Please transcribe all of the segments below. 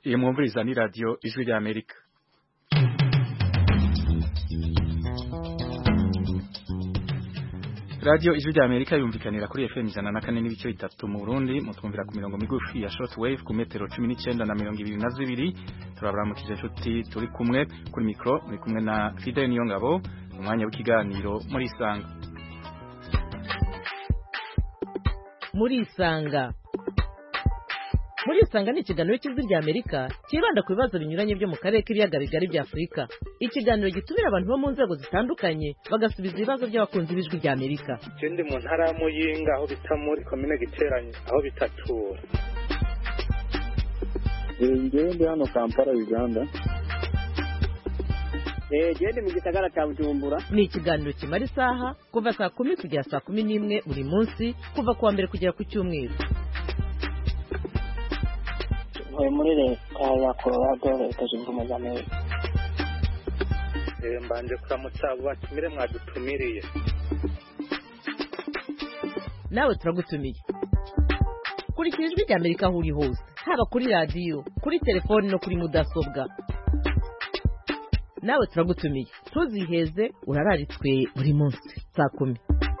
Iyo mwumviriza ni radio Ijwi rya Amerika. Radio Ijwi rya Amerika yumvikanira kuri FM 104.3 mu Burundi, mutwumvira ku mirongo migufi ya shortwave ku metero 19 na 22. Turabaramukije inshuti turi kumwe kuri micro, muri kumwe na Fidel Niyongabo, umwanya w'ikiganiro muri Isanga. Muri Isanga ni ikiganiro cy'Ijwi rya Amerika kibanda ku bibazo binyuranye byo mu karere k'ibiyaga bigari bya Afurika. Ikiganiro gitumira abantu bo mu nzego zitandukanye bagasubiza ibibazo by'abakunzi b'Ijwi rya Amerika. Ikindi mu ntara ya Muyinga aho bita muri komine Giteranye aho bitatura. Ngende hano Kampala Uganda. Gende mu gisagara cya Bujumbura. Ni ikiganiro kimara isaha kuva saa 10 kugera saa 11 buri munsi kuva kuwa mbere kugera ku cyumweru. Muri leta ya Colorado leta zunze ubumwe za Amerika. Mbanje kuramutsa batumire mwadutumiriye. Nawe turagutumiye. Kurikira Ijwi rya Amerika aho uri hose, haba kuri radio, kuri telefone no kuri mudasobwa. Nawe turagutumiye. Tuziheze urararitswe buri munsi saa 10.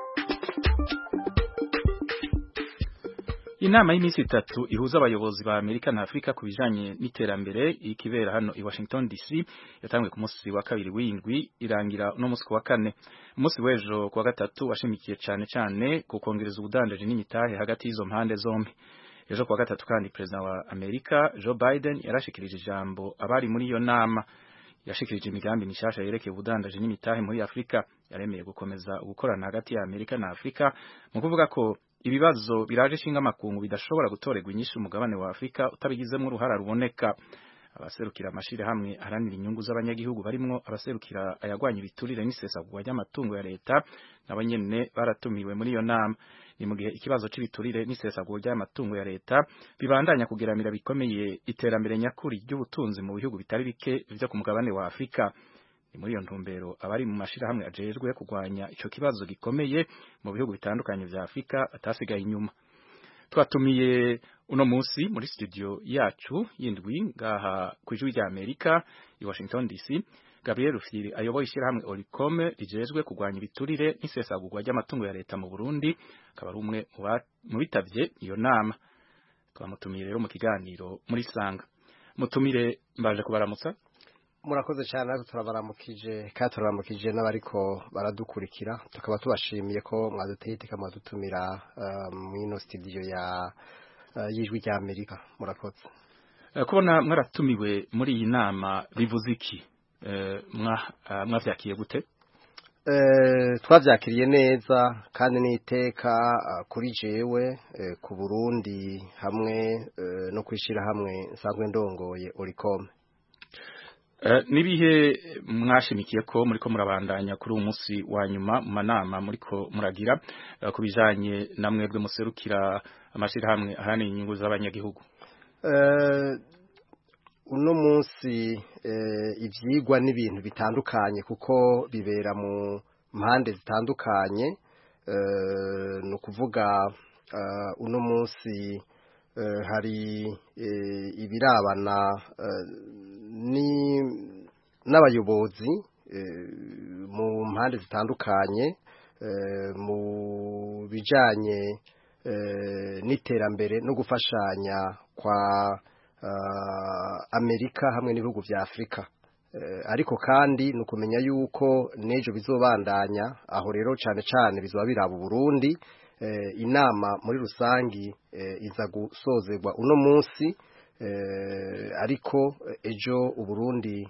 Inama y'imisi 3 ihuza abayobozi ba Amerika na Afrika kubijanye n'iterambere ikibera hano i Washington DC yatangwe ku munsi wa kabiri w'indwi irangira no munsi wa kane. Umunsi w'ejo kwa gatatu washimikiye cyane ku kongereza ubudandaje n'imitahe hagati y'izo mpande zombi. Ejo kwa gatatu kandi president wa Amerika Joe Biden yarashikirije ijambo abari muri iyo nama. Yashikirije imigambi mishasha yerekeye ubudandaje n'imitahe muri Afrika, yaremeye gukomeza gukorana hagati ya Amerika na Afrika mu kuvuga ko ibibazo biraje shinga makungu bidashobora gutorerwa inyishu umugabane wa Afrika utabigizemo uruhara ruboneka. Abaserukira amashire hamwe aranira inyungu z'abanyagihugu barimwo abaserukira ayagwanya ibiturire n'isesagurwa ry'amatungo ya leta n'abanyene baratumiwe muri iyo nama. Ni mu gihe ikibazo cy'ibiturire n'isesagurwa ry'amatungo ya leta bibandanya kugeramira bikomeye iterambere nyakuri ry'ubutunzi mu bihugu bitari bike byo ku mugabane wa Afrika. Muri iyo ntumbero abari mu mashira hamwe ajejwe kugwanya ico kibazo gikomeye mu bihugu bitandukanye vya Afrika atasigaye inyuma. Twatumiye uno munsi muri studio yacu yindwi ngaha ku Ijwi rya Amerika i Washington DC Gabriel Rufyiri ayoboye ishira hamwe Oricome rijejwe kugwanya ibiturire n'isesagurwa ry'amatungo ya leta mu Burundi, akaba ari umwe mu bitavye iyo nama. Twamutumiye rero mu kiganiro muri Sanga. Mutumire mbaje kubaramutsa. Murakoze cyane natwe turabaramukije kandi turabaramukije n'abariko baradukurikira, tukaba tubashimiye ko mwaduteyitika mwadutumira mu studio ya y'Ijwi rya Amerika. Murakoze. Kubona mwaratumiwe muri iyi nama bivuze iki? Mwavyakiye gute? Twavyakiriye neza kandi n'iteka kuri jewe ku Burundi hamwe no kwishira hamwe nsanzwe ndongoye Oricome. Nibihe mwashimikiye ko muriko murabandanya kuri umunsi wa nyuma mu manama muriko muragira kubijanye namwebwe muserukira amashira hamwe ahani inyungu z'abanyagihugu? Uno munsi ivyigwa n'ibintu bitandukanye kuko bibera mu mpande zitandukanye, no kuvuga uno munsi hari ibirabana n'abayobozi mu mpande zitandukanye mu bijanye n'iterambere no gufashanya kwa Amerika hamwe n'ibihugu vya Afrika. Ariko kandi nukumenya yuko nejo bizobandanya aho rero cane bizoba biraba Burundi. Inama muri rusangi iza gusozerwa uno munsi, ariko ejo Uburundi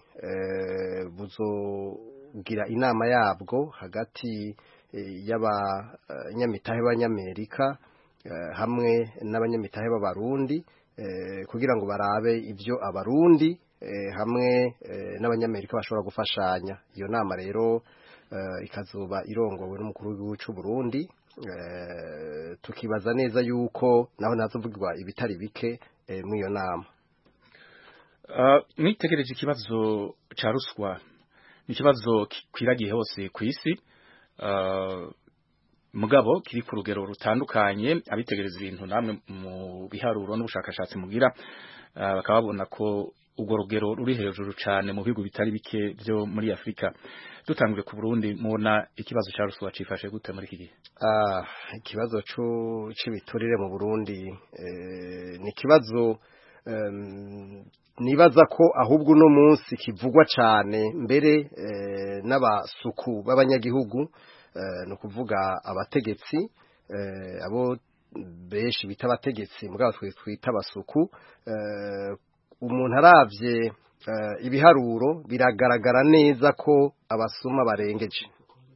buzogira inama yabwo hagati y'abanyamitahe b'Abanyamerika hamwe n'abanyamitahe b'Abarundi kugira ngo barabe ivyo Abarundi hamwe n'Abanyamerika bashobora gufashanya. Iyo nama rero ikazoba irongowe n'umukuru w'igihugu cy'u Burundi. Tukibaza neza yuko naho nazovugirwa ibitari bike mu iyo nama. Mwitegereje ikibazo ca ruswa ni ikibazo kwiragiye hose ku isi, mugabo kiri ku rugero rutandukanye abitegereza ibintu namwe mu biharuro n'ubushakashatsi mugira bakaba babona ko urwo rugero ruri hejuru cyane mu bihugu bitari bike byo muri Afrika. Dutangure ku Burundi, mubona ikibazo cya ruswa cifashe gute muri iki gihe? Ikibazo cy'ibiturire mu Burundi ni ikibazo nibaza ko ahubwo uno munsi kivugwa cyane mbere n'abasuku b'abanyagihugu, ni ukuvuga abategetsi, abo benshi bita abategetsi mugabo twita abasuku. Umuntu aravye ibiharuro biragaragara neza ko abasuma barengeje,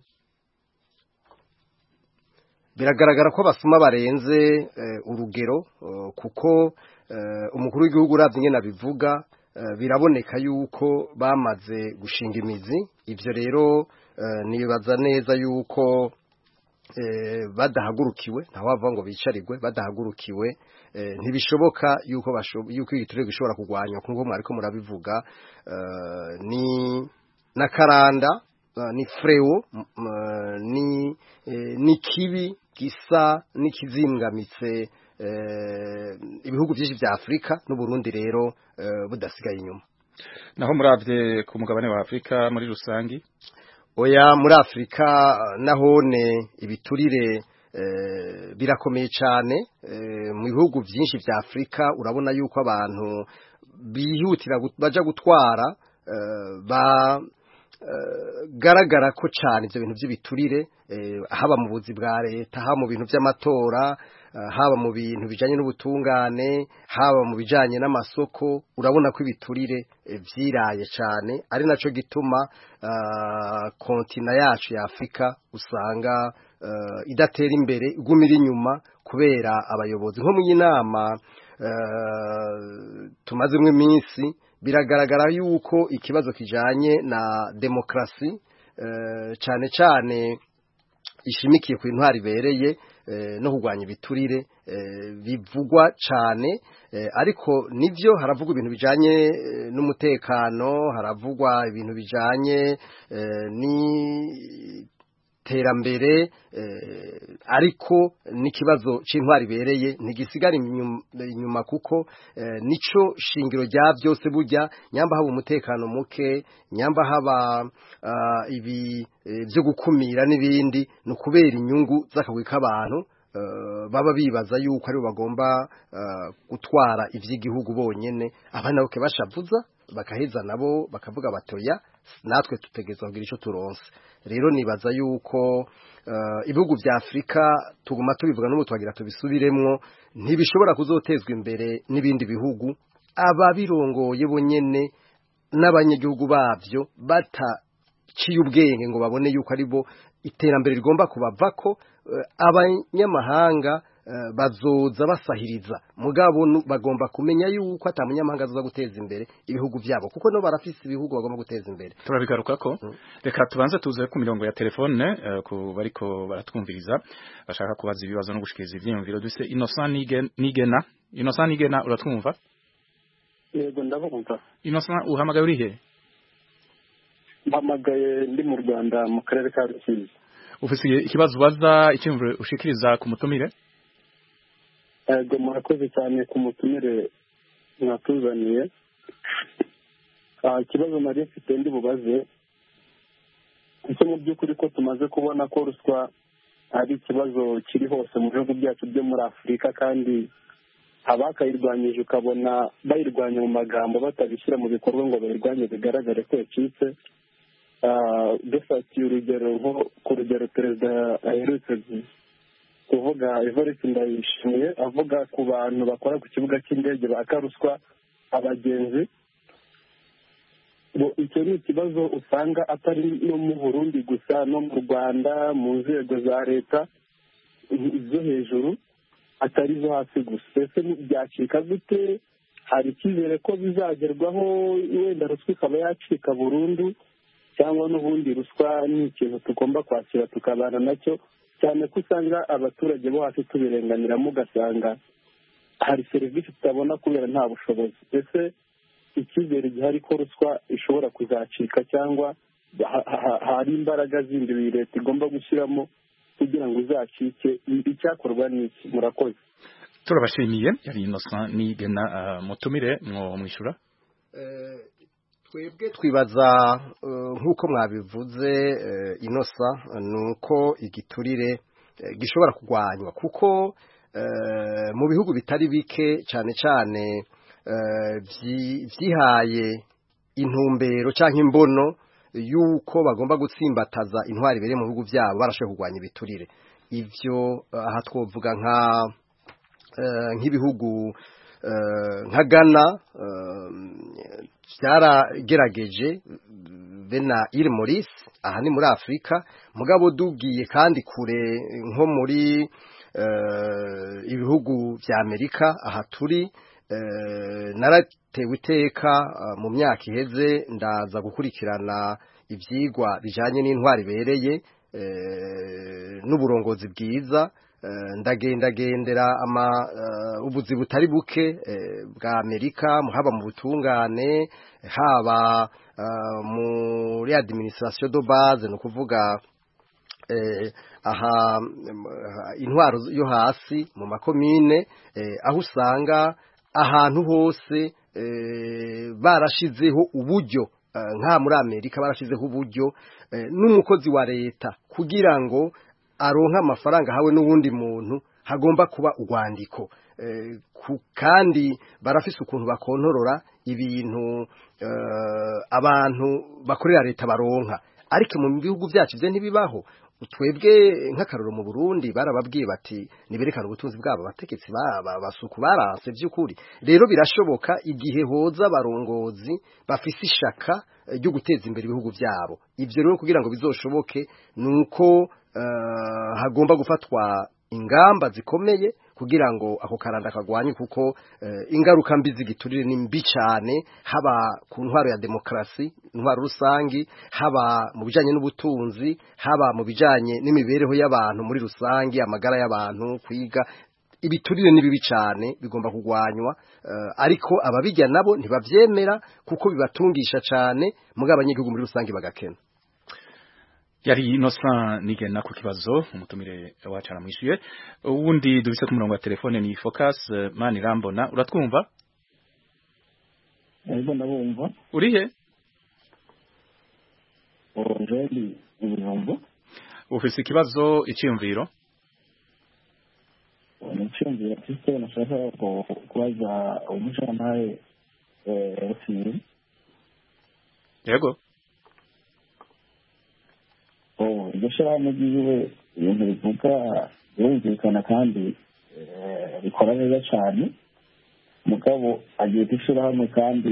biragaragara ko abasuma barenze urugero, kuko umukuru w'igihugu uravye ingene abivuga biraboneka yuko bamaze gushinga imizi. Ivyo rero nibaza neza yuko badahagurukiwe, ntaho bava ngo bicarirwe, badahagurukiwe ntibishoboka yuko igiturire gishobora kugwanywa nk'uko mwariko murabivuga. Ni nakaranda, ni freo, ni kibi gisa n'ikizingamitse ibihugu byinshi vya Afrika, n'Uburundi rero budasigaye inyuma. Naho muravye ku mugabane wa Afrika muri rusangi? Oya, muri Afrika nahone ibiturire birakomeye cyane. Mu bihugu byinshi vya Afrika urabona yuko abantu bihutira baja gutwara garagara ko cyane ivyo bintu by'ibiturire, haba mu buzi bwa leta, haba mu bintu by'amatora, haba mu bintu bijanye n'ubutungane, haba mu bijanye n'amasoko. Urabona ko ibiturire vyiraye cyane, ari naco gituma kontina yacu ya Afrika usanga idatera imbere, igumira inyuma kubera abayobozi. Nko mu y'inama tumazemwe iminsi, biragaragara yuko ikibazo kijanye na demokrasi cyane cyane ishimikiye ku intwari bereye no kugwanya ibiturire bivugwa cyane. Ariko nivyo haravugwa ibintu bijanye n'umutekano, haravugwa ibintu bijanye ni terambere, ariko n'ikibazo c'intwari bereye ntigisigara inyuma, kuko nico shingiro rya byose. Burya nyamba haba umutekano muke, nyamba haba ibi byo gukumira n'ibindi, no kubera inyungu z'akagwi k'abantu baba bibaza yuko ari bagomba gutwara ivy'igihugu bonyene. Abana boke bashavuza bakaheza nabo bakavuga batoya, natwe tutegeza kugira ico turonse. Rero nibaza yuko ibihugu vya Afrika tuguma tubivuga n'ubu twagira tubisubiremwo, ntibishobora kuzotezwa imbere n'ibindi bihugu ababirongoye bonyene n'abanyagihugu bavyo bataciye ubwenge ngo babone yuko ari bo iterambere rigomba kubavako. Abanyamahanga bazoza basahiriza, mugabo bagomba kumenya yuko atamunyamahanga azoza guteza imbere ibihugu vyabo, kuko no barafise ibihugu bagomba guteza imbere. Turabigarukako. Reka tubanze tuze ku mirongo ya telefone ku bariko baratwumviriza bashaka kubaza ibibazo no gushikiriza ivyiyumviro. Duse Innocent Nigena. Innocent Nigena, uratwumva? Yego, ndabumva. Innocent, uhamagaye uri he? Mpamagaye ndi mu Rwanda mu karere ka Rusizi. Ufise ikibazo ubaza, icyumviro ushikiriza ku mutumire? Yego, murakoze cyane ku mutumire mwatuzaniye. Ikibazo nari mfite ndi bubaze, icyo mu by'ukuri ko tumaze kubona ko ruswa ari ikibazo kiri hose mu bihugu byacu byo muri Afurika, kandi abakayirwanyije ukabona bayirwanya mu magambo batabishyira mu bikorwa ngo bayirwanye bigaragare ko yacitse. Dufatiye urugero nko ku rugero perezida aherutse kuvuga, Evariste Ndayishimiye, avuga ku bantu bakora ku kibuga cy'indege baka ruswa abagenzi. Icyo ni ikibazo usanga atari no mu Burundi gusa, no mu Rwanda mu nzego za leta zo hejuru, atari zo hasi gusa. Ese byacika gute? Hari icyizere ko bizagerwaho wenda ruswa ikaba yacika burundu, cyangwa n'ubundi ruswa ni ikintu tugomba kwakira tukabana nacyo, cyane ko usanga abaturage bo hasi tubirenganiramo, ugasanga hari serivisi tutabona kubera nta bushobozi. Ese icyizere gihari ko ruswa ishobora kuzacika, cyangwa hari imbaraga zindi leta igomba gushyiramo kugira ngo uzacike icyakorwa n'iki murakoze turabashimiye yari Innocent Nigena mutumire mwo mwishura twebwe twibaza nk'uko mwabivuze Innocent nuko igiturire gishobora kurwanywa kuko mu bihugu bitari bike cyane cyane vyihaye intumbero canke imbono yuko bagomba gutsimbataza intwari bere mu bihugu byabo barashoboye kurwanya ibiturire ivyo aha twovuga nk'ibihugu nka Ghana byaragerageje bena Île Maurice aha ni muri Afrika mugabo dugiye kandi kure nko muri ibihugu vya Amerika aha turi naratewe iteka mu myaka iheze ndaza gukurikirana ivyigwa bijanye n'intwari bereye n'uburongozi bwiza ndagendera ubuzi butari buke bwa Amerika haba mu butungane haba muri administration de base no kuvuga aha intwaro yo hasi mu makomine aho usanga ahantu hose barashizeho uburyo nka muri Amerika barashizeho uburyo n'umukozi wa leta kugira ngo aronka amafaranga hawe n'ubundi muntu hagomba kuba urwandiko kandi barafise ukuntu bakontorora ibintu abantu bakorera leta baronka ariko mu bihugu byacu bye ntibibaho twebwe nk'akaroro mu Burundi barababwiye bati niberekana ubutunzi bwabo abategetsi basuku baranse by'ukuri rero birashoboka igihe hoza abarongozi bafise ishaka ryo guteza imbere ibihugu byabo ivyo rero kugira ngo bizoshoboke nuko hagomba gufatwa ingamba zikomeye kugira ngo ako karanda kagwanye kuko ingaruka mbi zigiturire ni mbi cyane haba ku ntwaro ya demokrasi intwaro rusangi haba mu bijanye n'ubutunzi haba mu bijanye n'imibereho y'abantu muri rusangi amagara y'abantu kwiga ibiturire ni bibi cyane bigomba kugwanywa ariko ababijya nabo ntibavyemera kuko bibatungisha cyane mugabo abanyagihugu muri rusangi bagakena yari Innocent Nigena ku kibazo umutumire wacu aramwishuye uwundi dubise ku murongo wa telefone ni Focus Manirambona uratwumva Ego ndabumva urihe Orangeli ibijumbo ufise ikibazo iciyumviro Niciyumviro afite nashaka kubaza umushantahe Rusiri Yego iryo shirahamwe ryiwe ibintu bivuga birumvikana kandi bikora neza cyane mugabo agiye kwishirahamwe kandi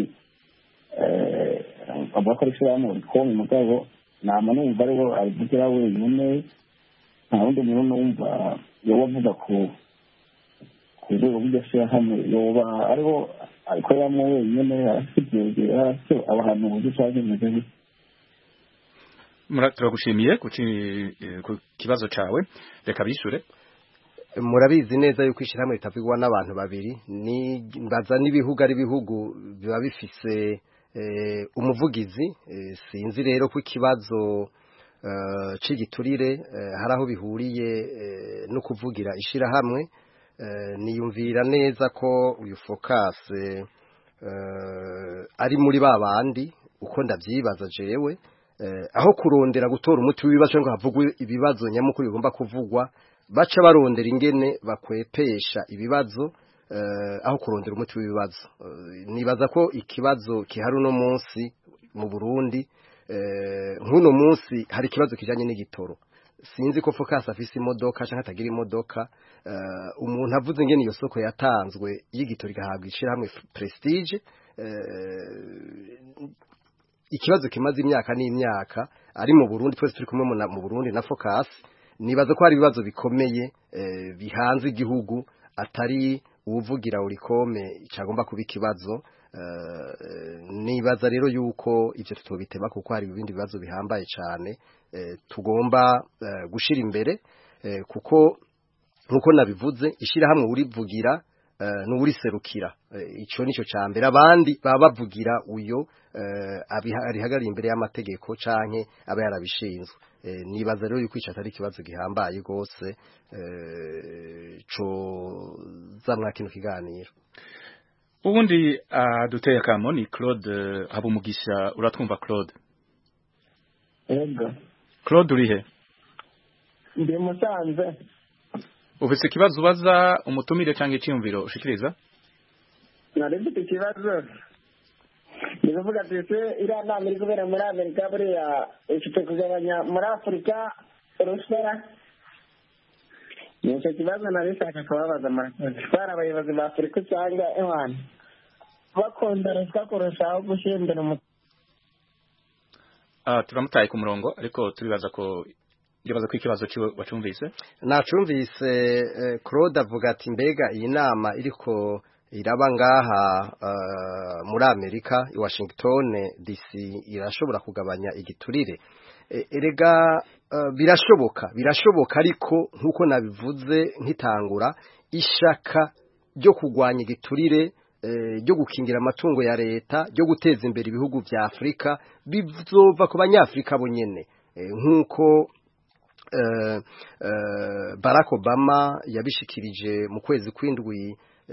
avuga ko ishirahamwe rikomeye mugabo nama numva ariho abivugira wenyine nta wundi muntu numva yoba avuga ku rwego rw'iryo shirahamwe yoba ariho abikoreramo wenyine afite ibyegera abantu uburyo cyangwa imeze gutya turagushimiye ku kibazo cawe reka bishure murabizi neza yuko ishyirahamwe ritavugwa n'abantu babiri mbaza n'ibihugu ari bihugu biba bifise umuvugizi sinzi rero ko ikibazo c'igiturire hari aho bihuriye no kuvugira ishyirahamwe niyumvira neza ko uyu Focus ari muri babandi uko ndavyibaza jewe aho kurondera gutora umuti w'ibibazo ngo havugwe ibibazo nyamukuru bigomba kuvugwa baca barondera ingene bakwepesha ibibazo aho kurondera umuti w'ibibazo nibaza ko ikibazo kihari no munsi mu Burundi nk'uno munsi hari ikibazo kijanye n'igitoro sinzi ko Focus afise imodoka canke atagira imodoka umuntu avuze ingene iyo soko yatanzwe y'igitoro igahabwa ishirahamwe Prestige ikibazo kimaze imyaka n'imyaka ari mu Burundi twese turi kumwe mu Burundi na Focus nibaza ko hari ibibazo bikomeye bihanze igihugu atari uvugira urikome cyagomba kuba ikibazo nibaza rero yuko ivyo tutobiteba kuko hari ibindi bibazo bihambaye cyane tugomba gushira imbere kuko nkuko nabivuze ishira hamwe urivugira n'uriserukira ico nico cambere abandi baba bavugira uyo ari hagari imbere y'amategeko canke aba yarabishinzwe nibaza rero yuko ico atari ikibazo gihambaye gose co zamwa kino kiganiro. Ubundi duteye akamo ni Claude Habumugisha. Uratwumva Claude? Ego. Claude urihe? Ndi Musanze. Ufise ikibazo ubaza umutumire cyangwa icyumviro ushikiriza? Narifite ikibazo. Nivuga ati iriya nama iri kubera muri Amerika buriya ifite kugabanya muri Afurika urusara. Nicyo kibazo narishaka kubabaza murakoze. Twari abayobozi ba Afurika usanga ewana bakunda ruswa kurushaho gushyira imbere turamutaye ku murongo ariko turibaza ko ikibazo cyo wacumvise. Nacumvise Claude avuga ati mbega iyi nama iriko iraba ngaha muri Amerika i Washington DC irashobora kugabanya igiturire. Erega birashoboka ariko nkuko nabivuze nkitangura ishaka ryo kugwanya igiturire ryo gukingira amatungo ya leta ryo guteza imbere ibihugu vya Afrika bizova ku banyafrika bonyene nkuko Barack Obama yabishikirije mu kwezi kw'indwi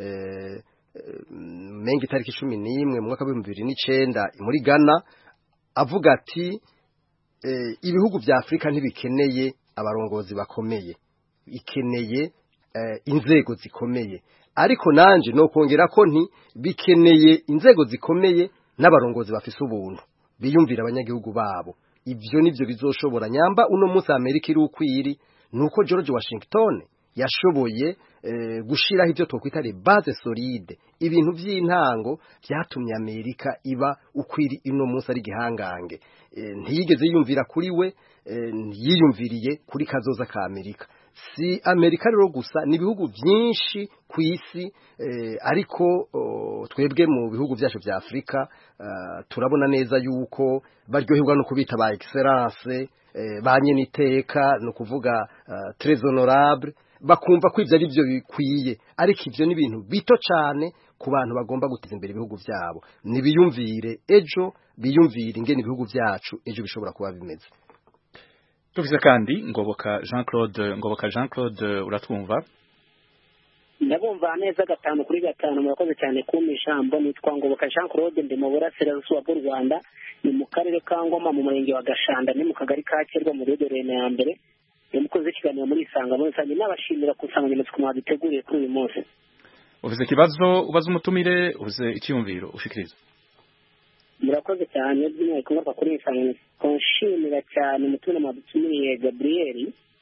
mengi tariki 11 mu mwaka wa 2009 muri Ghana avuga ati ibihugu vya Afrika ntibikeneye abarongozi bakomeye ikeneye inzego zikomeye ariko nanje no kongera ko nti bikeneye inzego zikomeye n'abarongozi bafise ubuntu biyumvira abanyagihugu babo. Ivyo nivyo bizoshobora nyamba uno munsi Amerika iri ukwiri nuko George Washington yashoboye gushiraho ivyo twokwita les bases solides ibintu vy'intango byatumye Amerika iba ukwiri ino munsi ari gihangange. Ntiyigeze yumvira kuri we yiyumviriye kuri kazoza ka Amerika. Si Amerika rero gusa ni bihugu byinshi ku isi ariko twebwe mu bihugu byacu vya Afrika turabona neza yuko baryoherwa no kubita ba excellence banye niteka no kuvuga très honorable bakumva ko ivyo ari byo bikwiye ariko ivyo ni ibintu bito cyane ku bantu bagomba guteza imbere ibihugu byabo. Nibiyumvire ejo biyumvire ingene ibihugu byacu ejo bishobora kuba bimeze. Tufise kandi Ngoboka Jean Claude uratwumva? Ndabumva neza 5-5 murakoze cyane kumpa ijambo. Nitwa Ngoboka Jean Claude ndi mu burasirazuba bw'u Rwanda ni mu karere ka Ngoma mu murenge wa Gashanda ni mu kagari ka Kirwa mu Rwederene ya mbere. Mukoze ikiganiro muri Isanga muri Sanje n'abashimira ku nsanganyamatsiko mwaduteguriye kuri uyu munsi. Ufise ikibazo ubaza umutumire uvuze icyumviro ushikiriza? Murakoze cyane by'umwihariko ngomba kuri insanganyamatsiko nshimira cyane umutumire mwadutumiriye Gabriel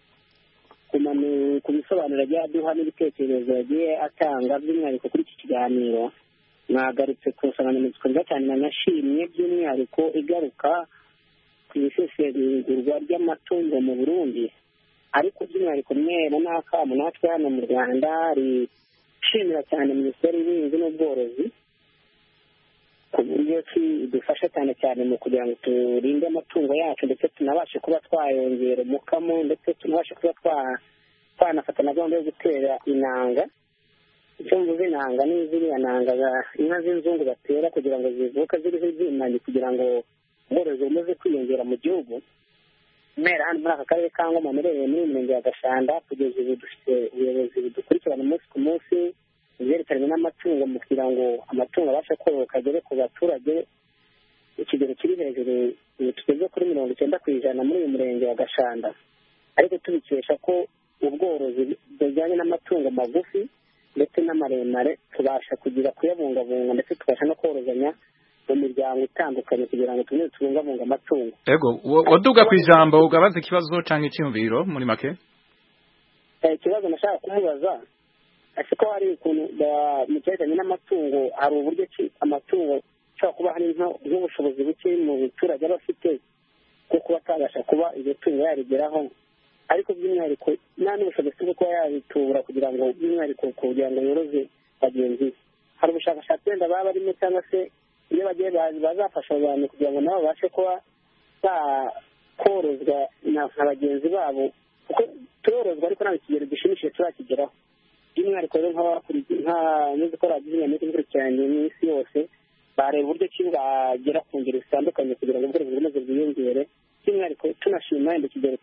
ku bisobanuro byaduha n'ibitekerezo yagiye atanga by'umwihariko kuri iki kiganiro. Nagarutse ku nsanganyamatsiko nziza cyane nanashimye by'umwihariko igaruka ku isesengurwa ry'amatungo mu Burundi ariko by'umwihariko mwera n'akamu natwe hano mu Rwanda rishimira cyane Minisiteri y'Ubuhinzi n'Ubworozi ku buryo dufasha cyane mu kugira ngo turinde amatungo yacu ndetse tunabashe kuba twayongera umukamo ndetse tunabashe kuba twanafata na gahunda yo gutera inanga. Icyo mvuze inanga ni ziriya nanga inka z'inzungu batera kugira ngo zivuke ziriho ibyimanye kugira ngo ubworozi bumaze kwiyongera mu gihugu. Mera hano muri aka karere ka Ngoma merereye muri Murenge wa Gashanda kugeza ubu dufite ubuyobozi budukurikirana umunsi ku munsi ibyerekeranye n'amatungo mu kugira ngo amatungo abashe kororoka agere ku baturage. Ikigero kiri hejuru tugeze kuri 90% muri uyu murenge wa Gashanda ariko tubikesha ko ubworozi bujyanye n'amatungo magufi ndetse n'amaremare tubasha kugira kuyabungabunga ndetse tubasha no korozanya mu miryango itandukanye kugira ngo tumwe tubungabunga amatungo. Ego waduga ku ijambo ugabaza ikibazo canke icyumviro muri make? Ikibazo nashaka kumubaza ariko hari ukuntu mu cyerekeranye n'amatungo hari uburyo ki amatungo ashobora kuba hari nk'ubushobozi buke mu biturage bafite bwo kuba atabasha kuba iryo tungo yarigeraho ariko by'umwihariko nta n'ubushobozi bwo kuba yabitura kugira ngo by'umwihariko kugira ngo yoroze bagenzi be. Hari ubushakashatsi wenda baba barimo cyangwa se iyo bagiye bazafasha abantu kugira ngo nabo babashe kuba bakorozwa na bagenzi babo kuko turorozwa ariko nta kigero gishimishije turakigeraho. By'umwihariko rero nk'abakozi ko bagize muri cyane n'isi yose bareba uburyo ki bagera ku ngero zitandukanye kugira ngo ubworozi bukomeze bwiyongere. By'umwihariko tunashima wenda ikigero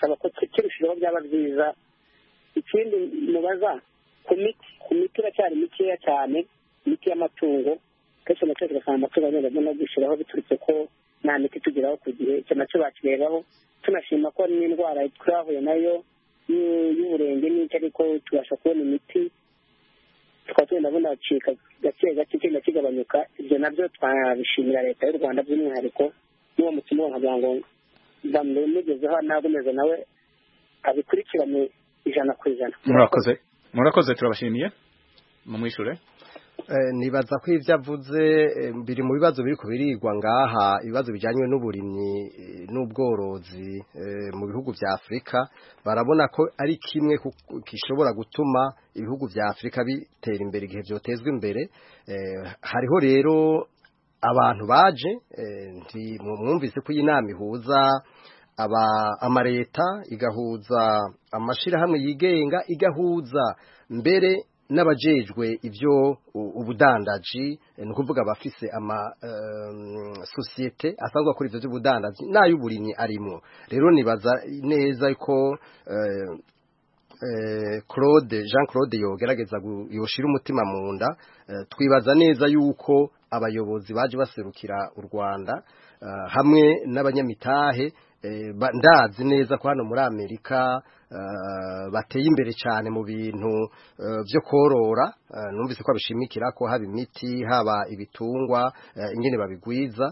twasaba ko kirushijeho byaba byiza. Ikindi mubaza ku miti iracyari mikeya cyane, imiti y'amatungo kenshi na kenshi ugasanga amatungo agenda no gushyiraho biturutse ko nta miti tugeraho ku gihe. Icyo nacyo bakirebaho, tunashima ko n'indwara twahuye nayo y'uburenge n'icyo, ariko tubasha kubona imiti, tukaba tugenda bunacika gake gake kigenda kigabanyuka. Ibyo nabyo twabishimira leta y'u Rwanda by'umwihariko n'uwo mutima nkagira ngo bamugezeho nagomeza nawe abikurikirane 100%. murakoze turabashimiye mumwishure. Nibaza ko ivyo avuze biri mu bibazo biriko birigwa ngaha, ibibazo bijanywe n'uburimyi n'ubworozi mu bihugu vya Afrika. Barabona ko ari kimwe kishobora gutuma ibihugu vya Afrika bitera imbere igihe vyotezwa imbere. Hariho rero abantu baje mwumvise ko inama ihuza amareta, igahuza amashirahamwe yigenga, igahuza mbere n'abajejwe ivyo ubudandaji, ni ukuvuga abafise societe asanzwe akora ivyo by'ubudandaji n'ay'uburimyi arimo. Rero nibaza neza ko Jean Claude yogerageza yoshira umutima mu nda. Twibaza neza yuko abayobozi baje baserukira u Rwanda hamwe n'abanyamitahe ndazi neza ko hano muri Amerika bateye imbere cyane mu bintu byo korora. Numvise ko abishimikira ko haba imiti, haba ibitungwa, ingene babigwiza.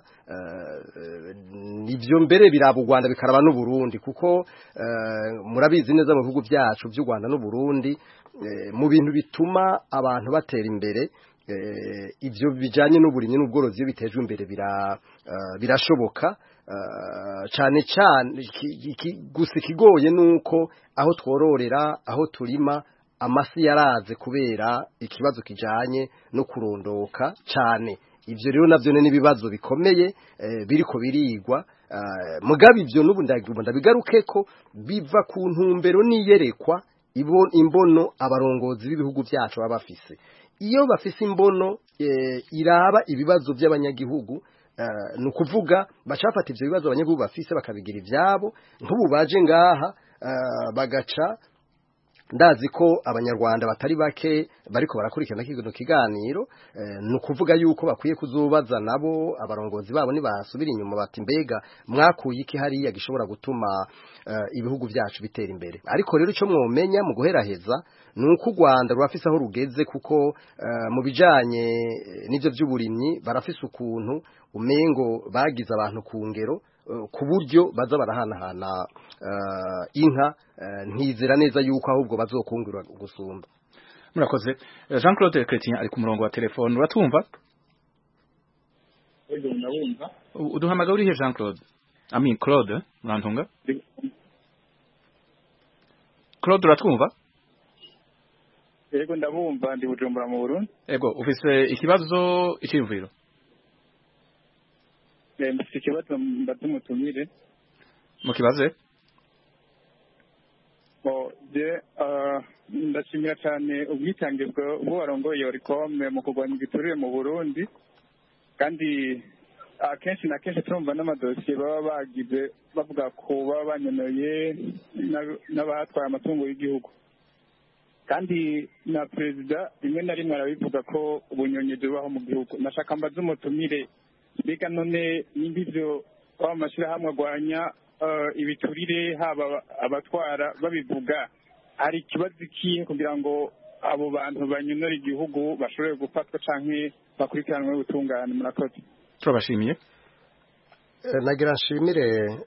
Nivyo mbere biraba u Rwanda bikaraba n'u Burundi, kuko murabizi neza mu bihugu byacu by'u Rwanda n'u Burundi mu bintu bituma abantu batera imbere, ivyo bijanye n'uburimyi n'ubworozi iyo bitejwe imbere birashoboka. Cyane cyane gusa ikigoye nuko aho twororera, aho turima, amasi yaraze kubera ikibazo kijanye no kurondoka cyane. Ivyo rero navyo ni ibibazo bikomeye biriko birigwa. Mugabe ivyo n'ubu ndabigaruke ko biva ku ntumbero niyerekwa imbono abarongozi b'ibihugu byacu baba bafise. Iyo bafise imbono iraba ibibazo by'abanyagihugu, nukuvuga bacafata ivyo bibazo abanyagihugu bafise bakabigira ivyabo. Nk'ubu baje ngaha bagaca, ndazi ko abanyarwanda batari bake bariko barakurikirana kino kiganiro, nukuvuga yuko bakwiye kuzubaza nabo abarongozi babo nibasubira inyuma bati mbega mwakuye iki hariya gishobora gutuma ibihugu byacu bitera imbere. Ariko rero ico mwomenya mu guheraheza nuko u Rwanda rurafise aho rugeze, kuko mu bijanye n'ivyo by'uburimyi barafise ukuntu umengo bagize abantu ku ngero, ku buryo baza barahanahana inka. Ntizera neza yuko ahubwo bazokungura gusumba. Murakoze. Jean Claude Chrétien ari ku murongo wa telefone, uratumva? Yego ndabumva. Uduhamagara urihe Jean Claude? Claude Mwantunga? Claude uratwumva? Yego ndabumva, ndi Bujumbura mu Burundi. Yego, ufise ikibazo iciyumviro? Mfise ikibazo mbatumutumire. Mukibaze? Ndashimira cyane ubwitange bw'uwarongoye Oricome mu kurwanya igiturire mu Burundi, kandi akenshi na kenshi turumva n'amadosiye baba bagize bavuga ko baba banyonoye n'abatwaye amatungo y'igihugu, kandi na perezida rimwe na rimwe arabivuga ko ubunyonyeje bubaho mu gihugu. Nashaka mbaze umutumire, mbega none nimba ivyo amashyirahamwe arwanya ibiturire haba abatwara babivuga, hari ikibazo ikihe kugira ngo abo bantu banyonora igihugu bashobore gufatwa canke bakurikiranwe ubutungane? Murakoze. Turabashimiye. Nagira nshimire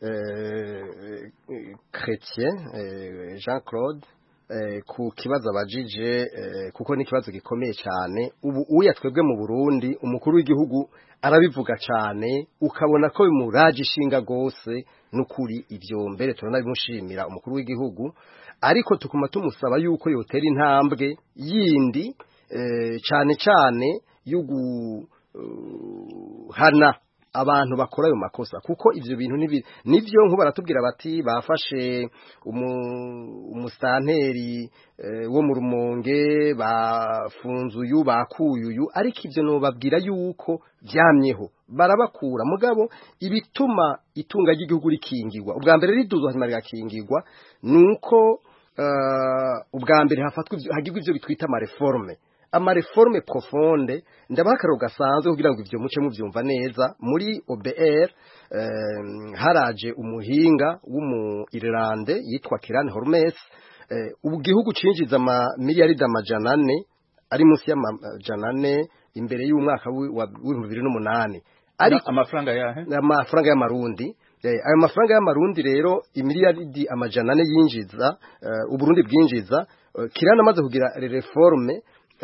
Chrétien Jean Claude ku kibazo abajije, kuko ni kibazo gikomeye cyane. Ubu uya twebwe mu Burundi umukuru w'igihugu arabivuga cyane, ukabona ko bimuraje ishinga gose n'ukuri. Ivyo mbere turanabimushimira umukuru w'igihugu, ariko tukuma tumusaba yuko yotera intambwe yindi cyane cyane yuguhana abantu bakora ayo makosa kuko ivyo bintu nivyo nkuba baratubwira bati bafashe umusanteri wo mu Rumonge bafunze uyu bakuye uyu ariko ivyo no babwira yuko vyamyeho barabakura mugabo ibituma itunga ry'igihugu rikingirwa ubwa mbere riduzwa hanyuma rigakingirwa nuko ubwa mbere hagirwa ivyo bitwita amareforme profonde ndabakaro gasanzwe kugira ngo ivyo muce muvyumva neza muri OBR haraje umuhinga w'umu Irlande yitwa Kiran Hormes ugihugu cinjiza miliyaridi amajana 4 ari munsi y'amajana 4 imbere y'umwaka wa 2008 ari amafaranga yahe amafaranga y'amarundi ayo mafaranga y'amarundi rero imiliyaridi amajana 4 yinjiza uburundi bwinjiza Kiran amaze kugira reforme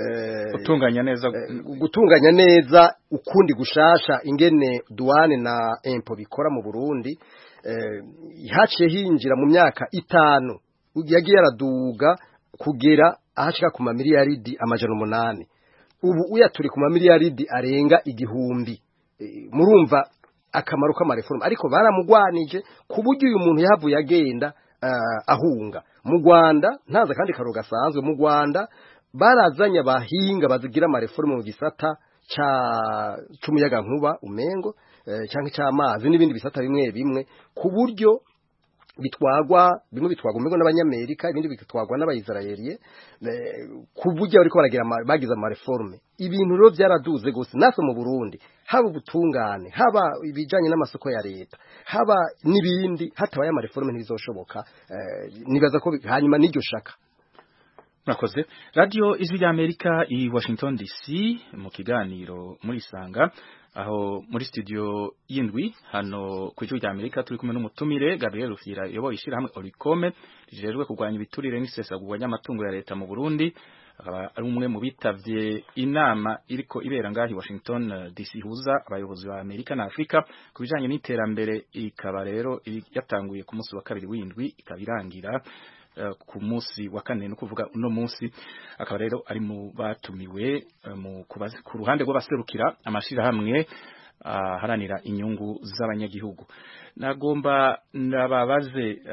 gutunganya neza ukundi gushasha ingene douane na impôt bikora mu Burundi haciye hinjira mu myaka 5 yagiye araduga kugera ahashika ku mamiliyaridi amajana 8 ubu uyaturi ku mamiliyaridi arenga igihumbi murumva akamaro k'amareforme ariko baramugwanije ku buryo uyu muntu yahavuye agenda ahunga mu Rwanda ntaza kandi karo gasanzwe mu Rwanda barazanye abahinga bazigira amareforme mu gisata c'umuyaga nkuba umengo cyangwa cy'amazi n'ibindi bisata bimwe ku buryo bimwe bitwagwa umengo n'abanyamerika ibindi bitwagwa n'abayisraeliye ku buryo bariko bagize amareforme ibintu rero byaraduze gose naso mu Burundi haba ubutungane haba ibijanye n'amasoko ya leta haba n'ibindi hatabaye amareforme ntibizoshoboka nibaza ko hanyuma n'iryo shaka Murakoze. Radio Ijwi ry'Amerika i Washington DC mu kiganiro muri Sanga aho muri studio y'indwi hano ku Ijwi ry'Amerika turi kumwe n'umutumire Gabriel Rufyira yoboye ishirahamwe Oricome rijejwe kurwanya ibiturire n'isesagurwa ry'amatungo ya leta mu Burundi akaba ari umwe mu bitavye inama iriko ibera ngahi Washington DC huza abayobozi ba Amerika na Afrika kubijanye n'iterambere ikaba rero yatanguye ku munsi wa kabiri w'indwi ikabirangira ku munsi wa kane no kuvuga uno munsi akaba rero ari mu batumiwe ku ruhande rw'abaserukira amashira hamwe haranira inyungu z'abanyagihugu nagomba nababaze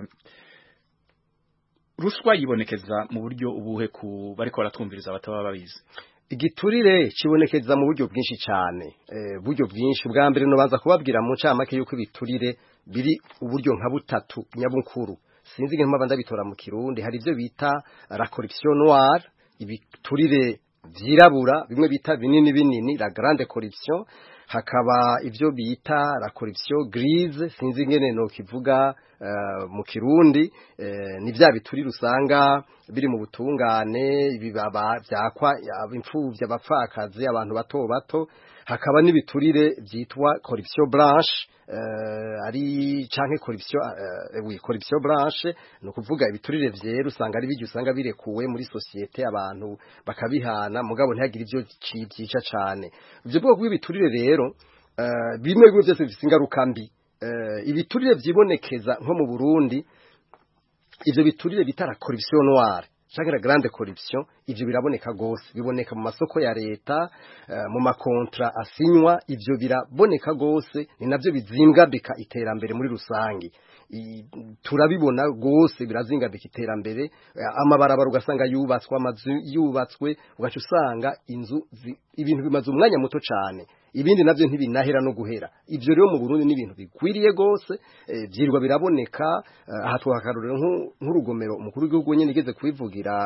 ruswa yibonekeza mu buryo ubuhe ku bariko baratwumviriza abataba babizi igiturire kibonekeza mu buryo bwinshi cyane buryo bwinshi bwa mbere no baza kubabwira mu ncamake yuko ibiturire biri uburyo nka butatu nyabukuru sinzi nge mpamvu ndabitora mu Kirundi hari ivyo bita la corruption noire ibiturire vyirabura bimwe bita binini la grande corruption hakaba ivyo bita la corruption grise sinzi ngene no kivuga mu Kirundi ni vya biturire usanga biri mu butungane ibibaba vyakwa impfuvya abapfakazi abantu bato hakaba n'ibiturire vyitwa corruption blanche ari canke corruption blanche no kuvuga ibiturire vyera usanga ari bije usanga birekuwe muri societe abantu bakabihana mugabo ntihagira ivyo cyica cane ivyo bwo bw'ibiturire rero bimwe byose bifite ingaruka mbi ibiturire vyibonekeza nko mu Burundi ivyo biturire bitara corruption noire canke la grande corruption ivyo biraboneka gose biboneka mu masoko ya leta mu makontra asinywa ivyo biraboneka gose ni navyo bizingabika iterambere muri rusangi turabibona gose birazingabika iterambere amabarabara ugasanga yubatswe amazu yubatswe ugaca usanga inzu ibintu bimaze umwanya muto cane ibindi navyo ntibinahera no guhera ivyo rero mu Burundi ni ibintu bikwiriye gose byirwa biraboneka aha twakarurira nk'urugomero umukuru w'igihugu nyene igeze kubivugira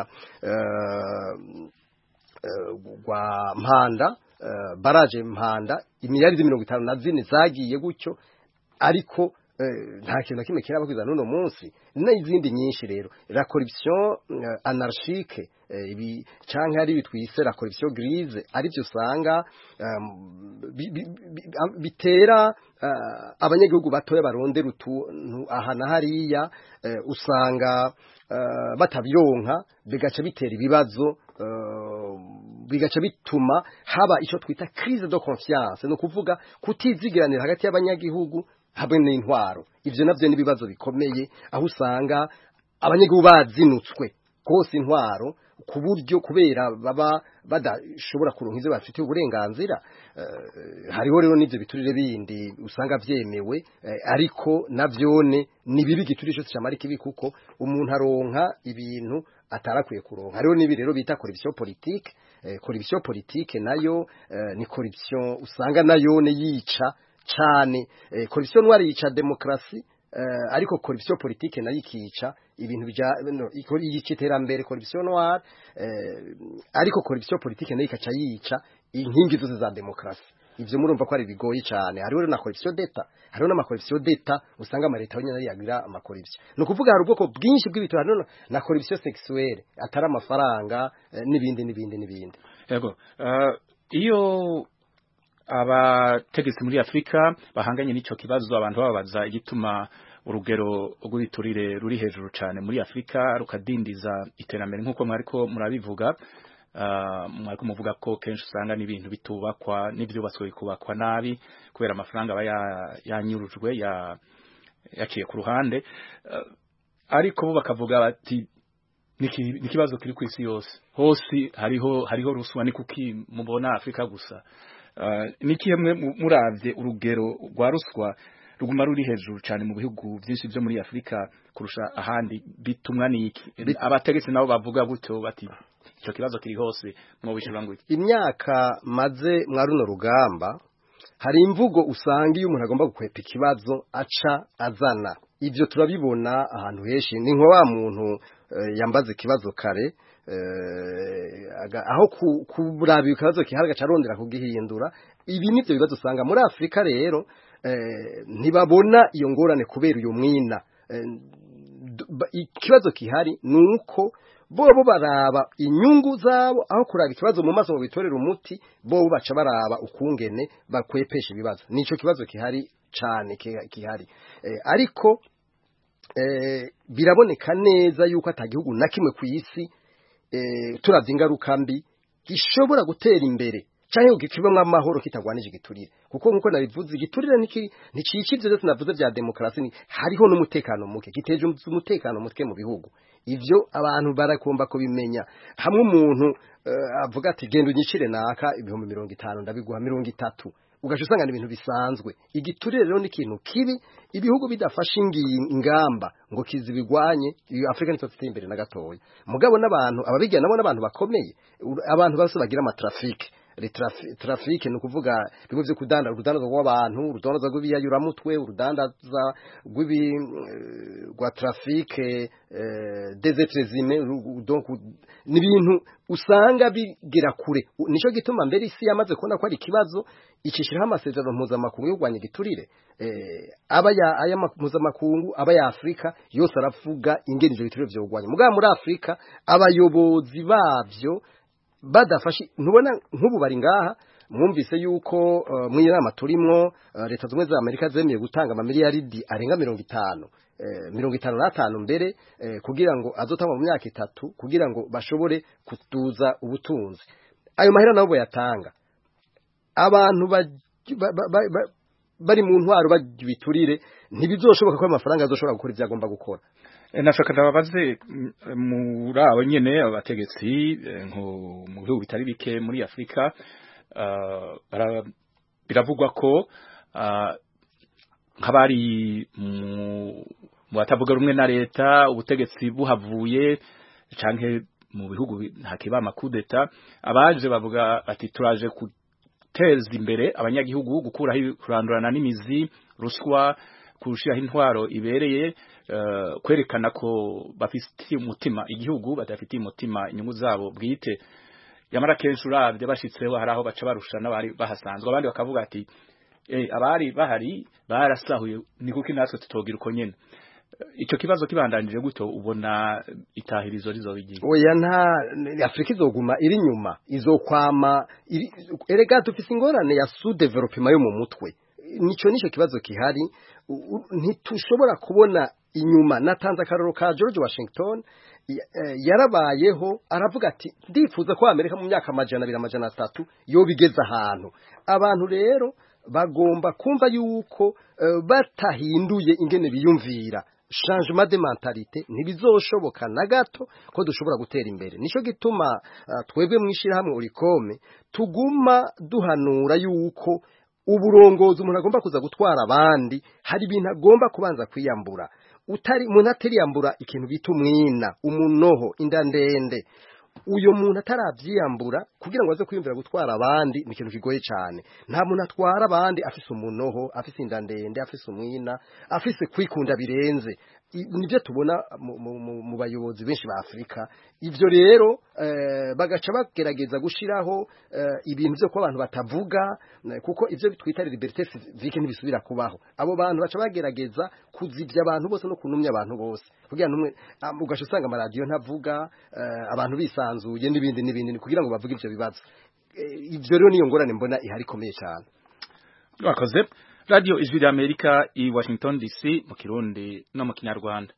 gwa Mpanda baraje Mpanda imiliyaridi 54 zagiye gutyo ariko nta kintu kimwe kirabakwiza n'uno munsi n'izindi nyinshi rero la corruption anarchique ibi canke ari bitwise la corruption grise ari byo usanga bitera abanyagihugu batoya barondera utuntu aha na hariya usanga batabironka bigaca bitera ibibazo bigaca bituma haba ico twita crise de confiance no kuvuga kutizigiranira hagati y'abanyagihugu hamwe n'intwaro ivyo navyo nibibazo bikomeye aho usanga abanyagihugu bazinutswe kose intwaro ku buryo kubera baba badashobora kuronka ivyo bafitiye uburenganzira. Hariho rero n'ivyo biturire bindi usanga vyemewe, ariko navyone ni bibi giturire cyose camara kibi, kuko umuntu aronka ibintu atarakwiye kuronka. Hariho n'ibi rero bita corruption politique. Corruption politique nayo ni corruption usanga nayo ne yica cyane. Corruption noire yica demokrasi, ariko corruption politique nayo ikica ibintu bija y'iterambere. Corruption noire ariko corruption politique nayo ikaca yica inkingi zose za demokrasi. Ivyo murumva ko ari bigoyi cyane. Hariho na corruption d'etat, hariho na corruption d'etat usanga amareta yonyine yagira amakorruption. No kuvuga hari ubwoko bwinshi bw'ibintu, hariho na corruption sexuelle atari amafaranga n'ibindi. Yego, iyo abategetsi muri Afrika bahanganye n'ico kibazo, abantu bababaza igituma urugero rw'ibiturire ruri hejuru cyane muri Afrika rukadindiza iterambere nk'uko mwariko murabivuga. Mwariko muvuga ko kenshi usanga n'ibintu bitubakwa n'ivyubatswe kubakwa nabi kubera amafaranga aba yanyurujwe yaciye ku ruhande, ariko bo bakavuga bati nikibazo kiri ku isi yose, hose hariho ruswa. Ni kuki mubona Afrika gusa? Niki hemwe muravye urugero rwa ruswa ruguma ruri hejuru cyane mu bihugu byinshi byo muri Afrika kurusha ahandi, bitumwa niki? Abategetsi nabo bavuga gutyo bati icyo kibazo kiri hose, mwobishura ngo imyaka maze mwaruno rugamba hari imvugo usanga iyo umuntu agomba gukwepa ikibazo aca azana. Ivyo turabibona ahantu heshi. Ni nko wa muntu yambaze ikibazo kare, aho kuraba ikibazo kihari gacarondera kugihindura. Ibi nivyo bibazo usanga muri Afrika rero ntibabona iyo ngorane kubera uyo mwina. Ikibazo kihari nuko bobo baraba inyungu zabo aho kuraba ikibazo mu maso bitorera umuti, bobo baca baraba ukungene bakwepesha ibibazo. Nico kibazo kihari cyane kihari. Ariko biraboneka neza yuko atagihugu na kimwe ku isi turavye ingaruka mbi gishobora gutera imbere cyangwa gikibamwe amahoro kitagwanije igiturire, kuko nkuko nabivuze igiturire nicica ivyo byose navuze vya demokrasi. Hariho n'umutekano muke, giteje umutekano muke mu bihugu. Ivyo abantu barakomba ko bimenya. Hamwe umuntu avuga ati genda unyicire naka 50 ndabiguha 30, ugaje usanga ibintu bisanzwe. Igiturire rero ni ikintu kibi, ibihugu bidafasha ingamba ngo kizibigwanye. Iyo Afrika nitwe tuteye imbere na gatoya. Mugabo n'abantu ababigira nabo n'abantu bakomeye, abantu bose bagira amatrafike. Trafike ni kuvuga bigo byo kudanda urudandaza rw'abantu, urudandaza rw'ibiyayuramutwe, urudandaza rwa trafike dezetrezime. Donc ni ibintu usanga bigera kure. Nico gituma mbere isi yamaze kubona ko ari kibazo icishiraho amasezerano mpuzamakungu yo kurwanya igiturire. Aya mpuzamakungu aba ya Afrika yose aravuga ingene ivyo biturire byo kurwanya. Mugabo muri Afrika abayobozi bavyo badafashe. Ntubona nk'ubu bari ngaha, mwumvise yuko mu inama turimwo leta zimwe za Amerika zemeye gutanga amamiliyaridi arenga 55 mbere kugira ngo azotangwa mu myaka 3 kugira ngo bashobore kutuza ubutunzi. Ayo mahera nabo yatanga abantu bari mu ntwaro bagibiturire, ntibizoshoboka ko amafaranga azoshobora gukora ivyagomba gukora. Nashaka ndababaze muri abo nyene abategetsi nko mu bihugu bitari bike muri Afrika, biravugwa ko nk'abari mu batavuga rumwe na leta, ubutegetsi buhavuye canke mu bihugu hakiba amakudeta, abaje bavuga ati turaje guteza imbere abanyagihugu, gukuraho kurandurana n'imizi ruswa, kurushiraho intwaro ibereye, kwerekana ko bafitiye umutima igihugu, badafitiye umutima inyungu zabo bwite. Yamara kenshi uravye bashitseho hari aho baca barushana bari bahasanzwe, abandi bakavuga ati abari bahari barasahuye, ni kuki natwe tutogira uko nyene. Ico kibazo kibandanije guto ubona itahirizo rizobigira? Oya, nta Afrika izoguma iri nyuma, izokwama erega dufise ingorane ya sous development yo mu mutwe. Nico kibazo kihari, ntitushobora kubona inyuma. Natanze akaroro ka George Washington yarabayeho aravuga ati ndifuza ko Amerika mu myaka 200-300 yo bigeza ahantu. Abantu rero bagomba kumva yuko batahinduye ingene biyumvira changement de mentalité ntibizoshoboka na gato ko dushobora gutera imbere. Nico gituma twebwe mwishira hamwe urikome tuguma duhanura yuko uburongozi umuntu agomba kuza gutwara abandi hari ibintu agomba kubanza kwiyambura. Umuntu ateriyambura ikintu bita umwina, umunoho, inda ndende. Uyo muntu ataravyiyambura kugira ngo aze kwiyumvira gutwara abandi ni ikintu kigoye cyane. Nta muntu atwara abandi afise umunoho, afise inda ndende, afise umwina, afise kwikunda birenze. Nibyo tubona mu bayobozi benshi ba Afrika. Ivyo rero bagaca bagerageza gushiraho ibintu byo ko abantu batavuga kuko ivyo bitwita liberté civique ntibisubira kubaho. Abo bantu baca bagerageza kuzivya abantu bose no kunumya abantu bose. Kugira numwe ugaca usanga amaradiyo ntavuga abantu bisanzuye n'ibindi kugira ngo bavuge ivyo bibazo. Ivyo rero niyo ngorane mbona ihari komeye cyane. Bakoze Radio Ijwi ry'Amerika i Washington DC mu Kirundi no mu Kinyarwanda.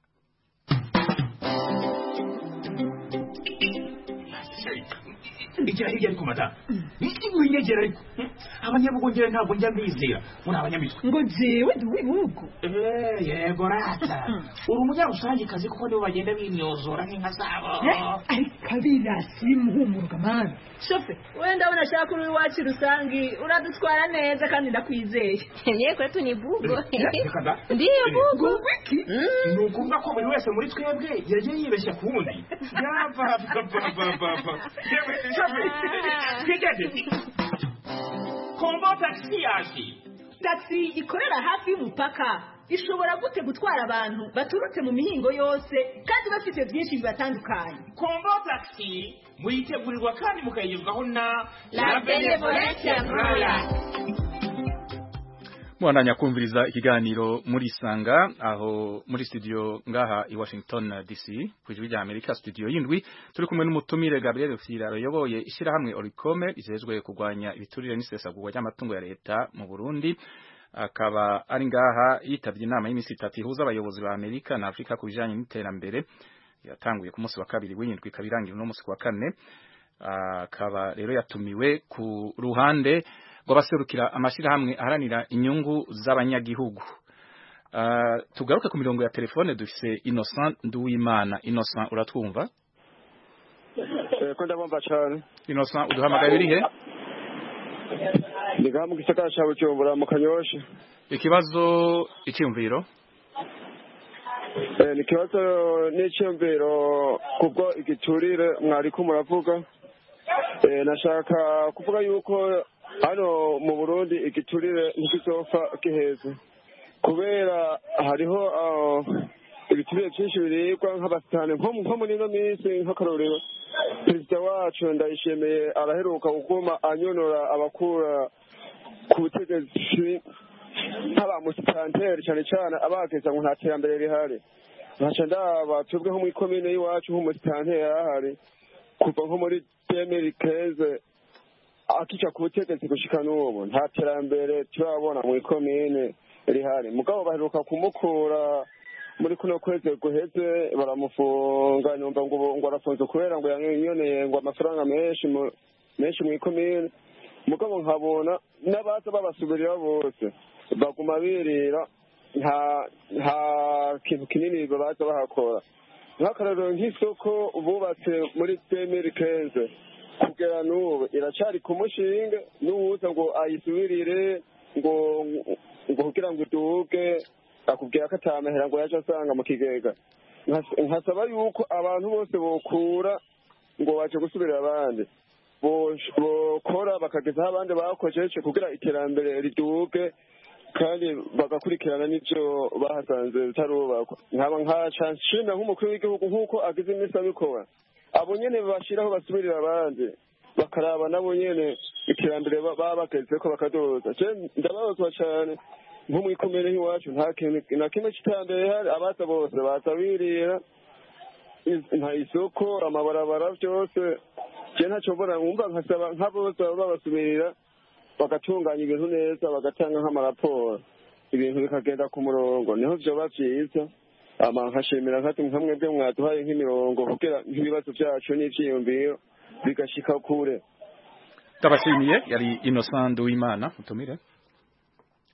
Igira hirya ariko mata niki winyegera ariko abanyabugongera ntabwo njya mbizera muri abanyamitwe ngo jewe duwe bugo yego rata uri umunyarusangi kazi kuko nibo bagenda bimyozora nk'inka zabo ariko abirasi muhumuruka mana shofe wenda unashaka uri wacu rusangi uradutwara neza kandi ndakwizeye niye kwetu ni bugo ndiyo bugo wiki nukumva ko buri wese muri twebwe yagiye yibeshya kuwundi Kombo taxi yaje. Taxi ikorera hafi y'umupaka. Ishobora gute gutwara abantu baturutse mu mihingo yose kandi bafite byinshi bibatandukanye. Kombo taxi muyitegurirwa kandi mukayigezwaho na La Benevolence Royal. Mwananya kumviriza ikiganiro muri Sanga aho muri studio ngaha i Washington DC kujwi rya Amerika studio yindwi turi kumwe n'umutumire Gabriel Fira yoboye ishira hamwe Oricome izezwe kugwanya ibiturire n'isesagurwa ry'amatungo ya leta mu Burundi akaba ari ngaha yitavye inama y'imisi 3 ihuza abayobozi ba Amerika na Afrika ku bijanye n'iterambere yatanguye ku munsi wa kabiri w'indwi kabirangira no munsi wa kane akaba rero yatumiwe ku ruhande baserukira amashirahamwe aharanira inyungu z'abanyagihugu. Tugaruke ku mirongo ya telefone dufise Innocent Nduwimana. Innocent uratwumva? Ko ndabumva cyane. Innocent uduhamagaye uri he? Ndiga mu gisagara cya Bujumbura mu Kanyosha. Ikibazo icyumviro? Ni kibazo n'icyumviro kubwo igiturire mwari ko muravuga. Nashaka kuvuga yuko hano mu Burundi igiturire ntikizofa giheze kubera hariho ibiturire byinshi biribwa nk'abasitani nko muri ino minsi nk'akarorero perezida wacu Ndayishimiye araheruka kuguma anyonora abakura ku butegetsi nk'abamusitanteri cyane cyane abageza ngo nta terambere rihari ntaca ndaba twebwe nko muri komine y'iwacu nk'umusitanteri yarahari kuva nko muri 2015 akica ku butegetsi gushika n'ubu nta terambere turabona mu ikomine rihari mugabo baheruka kumukura muri kuno kwezi guheze baramufunga nyumva ngo arafunze kubera ngo yanyoneye ngo amafaranga menshi mu ikomine mugabo nkabona n'abaza babasubirira bose baguma birira nta kintu kinini baza bahakora nk'akarorero nk'isoko bubatse muri 2015 kugera n'ubu iracari ku mushinge n'uwuza ngo ayisubirire ngo kugira ngo iduge akubwira ko atamahera ngo yaje asanga mu kigega nkasaba yuko abantu bose bokura ngo baje gusubirira abandi bokora bakagezaho abandi bakojeje kugira iterambere riduge kandi bagakurikirana n'ibyo bahasanze bitarubakwa nkaba nkaca nshimira nk'umukuru w'igihugu nk'uko agize iminsi abikora abo nyene bashiraho basubirira abandi bakaraba nabo nyene iterambere baba bageze ko bakadoza ndababazwa cyane nko mu ikomere y'iwacu nta kintu na kimwe cy'iterambere hari abaza bose baza birira nta isoko amabarabara byose je ntacyo mbona nkumva nkasaba nk'aboza babasubirira bagatunganya ibintu neza bagatanga nk'amaraporo ibintu bikagenda ku murongo niho vyoba vyiza nkashimira nkamwe bwe mwaduhaye nk'imirongo kugira nk'ibibazo byacu n'ivyiyumviro bigashika kure. Tabashimiye yari Innocent Nduwimana utumire.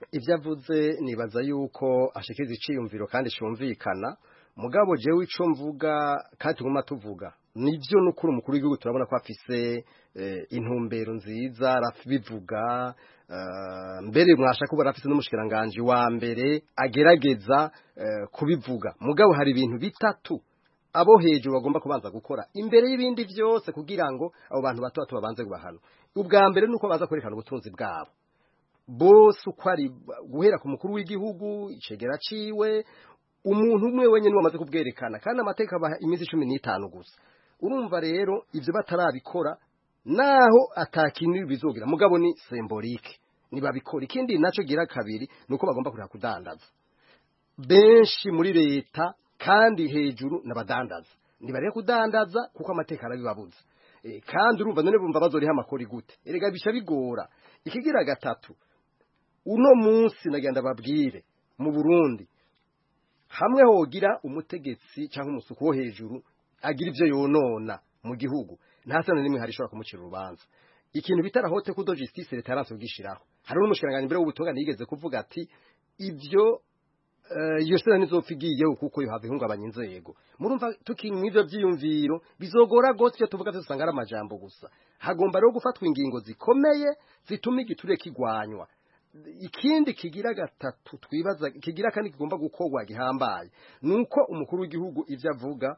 ibyo avuze nibaza yuko ashikiriza iciyumviro kandi cyumvikana mugabo jewe ico mvuga kandi tuguma tuvuga nivyo nukuri umukuru w'igihugu turabona ko afise intumbero nziza arabivuga mbere mwasha kuba afise n'umushikiranganje wa mbere agerageza kubivuga mugabo hari ibintu bitatu abo hejuru bagomba kubanza gukora imbere y'ibindi byose kugira ngo abo bantu bato babanze kubahana ubwa mbere nuko baza kwerekana ubutunzi bwabo bose uko ari guhera ku mukuru w'igihugu icegera ciwe umuntu umwe wenyine wamaze kubwerekana kandi amateka abaha iminsi 15 gusa urumva rero ivyo batarabikora naho atakintu bizogira mugabo ni symbolique nibabikora ikindi naco gira kabiri nuko bagomba kureka kudandaza benshi muri leta kandi hejuru nabadandaza nibareke kudandaza kuko amateka arabibabuza kandi urumva none bumva bazoriha amakori gute erega bisha bigora ikigira gatatu uno munsi nagenda babwire mu Burundi hamwe hogira umutegetsi cyangwa umusuku wo hejuru agira ivyo yonona mu gihugu ntasana nimwe hari shobora kumucira urubanza ikintu bitarahote kudo justice leta yaranse kugishiraho hari n'umushikiranganje mbere w'ubutungane yigeze kuvuga ati ivyo iyo sena nizopfigiye kuko yo have ihungabanya inzego murumva tukinywa ivyo vyiyumviro bizogora gose cyo tuvuga tusanga ari amajambo gusa hagomba rero gufatwa ingingo zikomeye zituma igiture kigwanywa ikindi kigira gatatu twibaza kigira kandi kigomba gukorwa gihambaye nuko umukuru w'igihugu ivyo avuga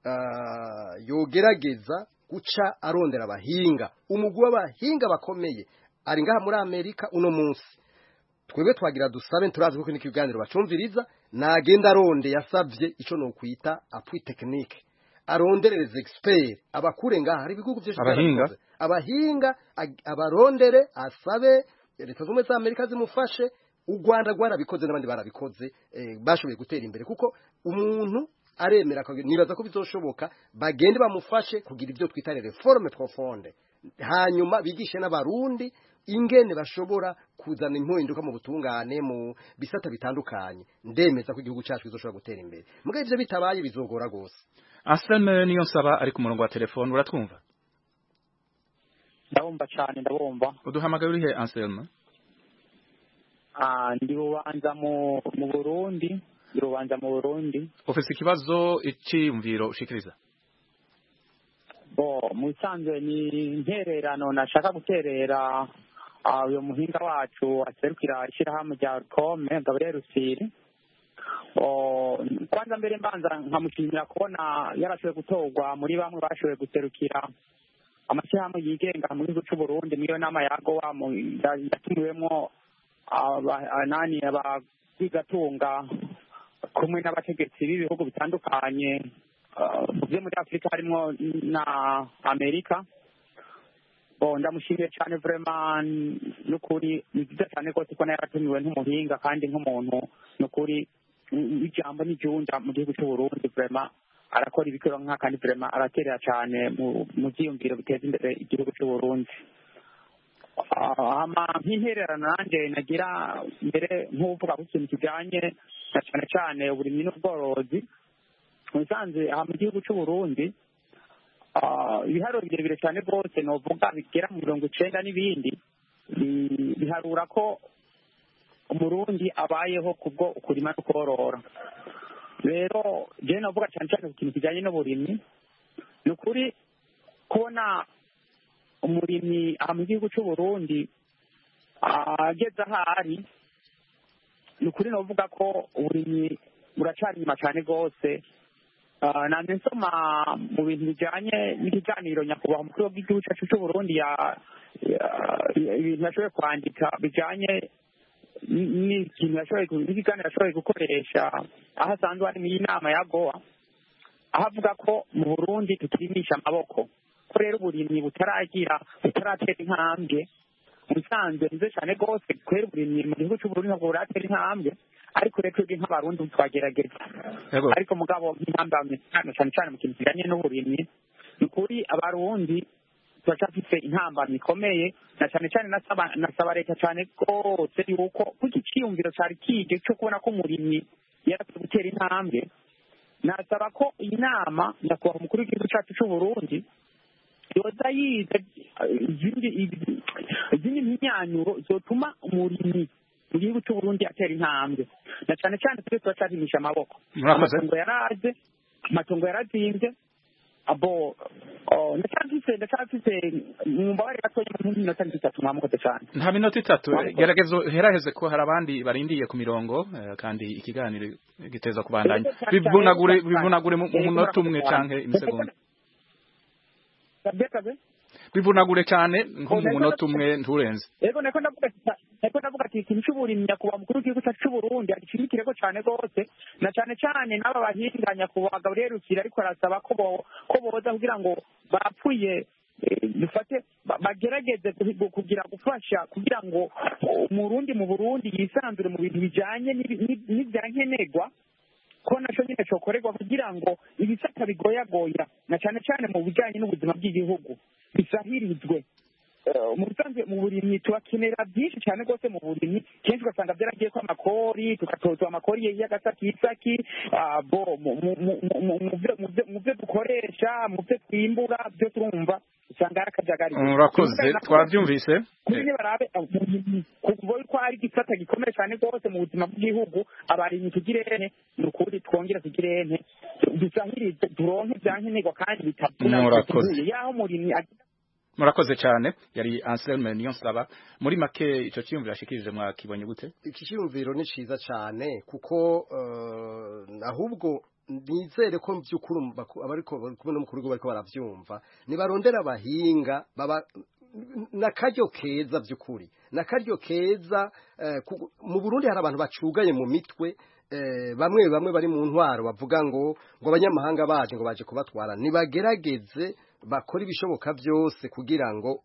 yogerageza guca arondera abahinga umugwi w'abahinga bakomeye ari ngaha muri Amerika uno munsi twebwe twagira dusabe turazi kuko n'ikiganiro bacumviriza nagenda aronde yasavye ico no kwita appui technique aronderereze expert abakure ngaha hari ibihugu byinshi abahinga abarondere asabe leta z'umwe za Amerika zimufashe u Rwanda rwarabikoze n'abandi barabikoze bashoboye gutera imbere kuko umuntu aremera nibaza ko bizoshoboka bagende bamufashe kugira ibyo twita reforme profonde hanyuma bigishe n'abarundi ingene bashobora kuzana impinduka mu butungane mu bisata bitandukanye ndemeza ko igihugu cyacu kizoshobora gutera imbere mugabe ivyo bitabaye bizogora gose Asane niyo nsaba ari ku murongo wa telefone uratwumva ndabumva cyane ndabumva uduhamagaye urihe Anselme ndi rubanza mu Burundi ufise ikibazo iciyumviro ushikiriza mu bisanzwe ni intererano nashaka guterera uyu muhinga wacu aserukira ishyirahamwe rya Rukome Gabriel Rusiri kwanza mbere mbanza nkamushimira kubona yarashoboye gutorwa muri bamwe bashoboye guserukira amashyirahamwe yigenga mu gihugu cy'u Burundi niyo nama yagowa yatumiwemo abagwigatunga kumwe n'abategetsi b'ibihugu bitandukanye byo muri Afrika harimo na Amerika ndamushimiye cyane vraiment n'ukuri ni byiza cyane rwose ko yaratumiwe nk'umuhinga kandi nk'umuntu n'ukuri ijambo n'ijunda mu gihugu cy'u Burundi vraiment arakora ibikoro nka kandi vraiment araterera cyane mu byiyumviro biteza imbere igihugu cy'u Burundi nk'intererano nanjye nagira mbere nk'uvuga ku kintu kijyanye na cyane cyane uburimyi n'ubworozi musanze aha mu gihugu cy'u Burundi ibiharuro birebire cyane rwose novuga bigera mu 90 n'ibindi biharura ko umurundi abayeho kubwo kurima no korora rero je novuga cyane cyane ku kintu kijyanye n'uburimyi ni ukuri kubona umurimyi aha mu gihugu cy'u Burundi ageze ahari ni ukuri novuga ko uburimyi buracari inyuma cyane rwose nanjye nsoma mu bintu bijyanye n'ikiganiro nyakubahwa umukuru w'igihugu cyacu cy'u Burundi ibintu yashoboye kwandika bijyanye n'ikiganiro yashoboye gukoresha aho asanzwe hari mu inama ya gowa aho avuga ko mu Burundi tutirimisha amaboko ko rero uburimyi butaratera intambwe musanzwe nize cyane rwose kubera uburimyi mu gihugu cy'u Burundi ntabwo buratera intambwe ariko rero twebwe nk'abarundi twagerageza ariko mugabo nk'intambwe cyane cyane mu kintu kijyanye n'uburimyi ni ukuri abarundi turacafite intambamyi ikomeye na cyane cyane nasaba leta cyane rwose yuko kuko icyiyumviro cyari kije cyo kubona ko umurimyi yarafite gutera intambwe nasaba ko iyi nama nyakubahwa umukuru w'igihugu cyacu cy'u Burundi yoza yize izindi mpinyanyuro zotuma umurimyi mu gihugu cy'u Burundi atera intambwe na cyane cyane turi turacarimisha amaboko Murakoze. amatungo yarazinze abo ndacyafise mu mbabare gatoya mu minota itatu mwamukoze cyane nta minota itatu gerageza heraheze ko hari abandi barindiye ku mirongo kandi ikiganiro giteza kubandanya bivunagure mu munota umwe canke imisegonda bivunagure cyane nko mu munota umwe nturenze yego nako ndavuga ati ikintu cy'uburimyi nyakubahwa mukuru w'igihugu cyacu cy'u Burundi agishimikireko cyane rwose na cyane n'aba bahinga nyakubahwa Gabriel Rukira ariko arasaba ko boza kugira ngo bapfuye dufate bagerageze kugira gufasha kugira ngo umurundi mu Burundi yisanzure mu bintu bijanye n'ibyankenerwa ko naco nyine cokorerwa kugira ngo ibisata bigoyagoya na cyane mu bijanye n'ubuzima bw'igihugu bisahirizwe mu bisanzwe mu burimyi turakenera byinshi cyane rwose mu burimyi kenshi ugasanga byaragiye ko amakori tugatozwa amakori y'agasakisaki mu byo dukoresha mu byo twimbura byo turumva usanga ari akajagari murakoze twabyumvise kuri barabe kuvuga ko ari igisata gikomeye cyane rwose mu buzima bw'igihugu abarimyi tugirene ni ukuri twongera tugirene dusahirize turonke byankenerwa kandi bitapfuna yaho murimyi murakoze cyane yari Anselme Niyonsaba muri make ico cyumviro ashikirije mwakibonye gute iki cyumviro ni ciza cyane kuko ahubwo nizere ko by'ukuri abariko kumwe n'umukuru w'igihugu bariko baravyumva nibarondera abahinga baba nakaryo keza by'ukuri nakaryo keza mu Burundi hari abantu bacugaye mu mitwe bamwe bari mu ntwaro bavuga ngo abanyamahanga baje ngo baje kubatwara nibagerageze bakora ibishoboka byose kugira ngo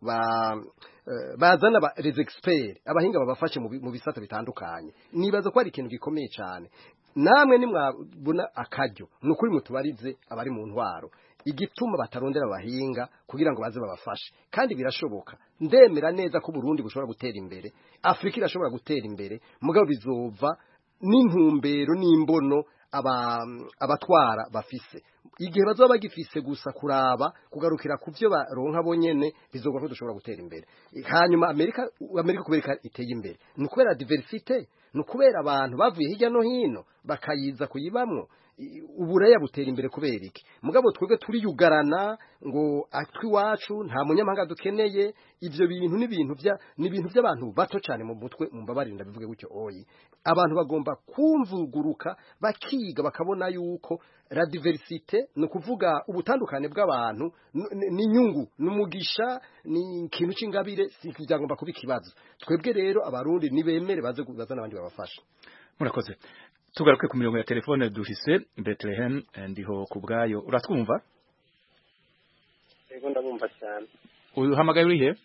bazana les experts abahinga babafashe mu bisata bitandukanye nibaza ko ari ikintu gikomeye cyane namwe nimwabona akaryo nukuri mutubarize abari mu ntwaro igituma batarondera abahinga kugira ngo baze babafashe kandi birashoboka ndemera neza ko Burundi bushobora gutera imbere Afrika irashobora gutera imbere mugabo bizova n'intumbero n'imbono abatwara bafise igihe bazoba bagifise gusa kuraba kugarukira ku byo baronka bonyene bizogwa ko dushobora gutera imbere hanyuma Amerika kubereka iteye imbere ni kubera diversite ni kubera abantu bavuye hirya no hino bakayiza kuyibamwo uburaya butera imbere kubera iki mugabo twebwe turi yugarana ngo atwi wacu nta munyamahanga dukeneye ivyo bintu n'ibintu by'abantu bato cyane mu mutwe mumbabarinda bivuge gutyo oyi abantu bagomba kumvuguruka bakiga bakabona yuko la diversité no kuvuga ubutandukane bw'abantu ni nyungu n'umugisha ni ikintu c'ingabire cyagomba kuba ikibazo twebwe rero abarundi nibemere baze kuzana abandi babafasha murakoze tugaruke ku mirongo ya telefone dufise Bethlehem ndiho kubgayo uratwumva yego ndabumva cyane uhamagaye uri he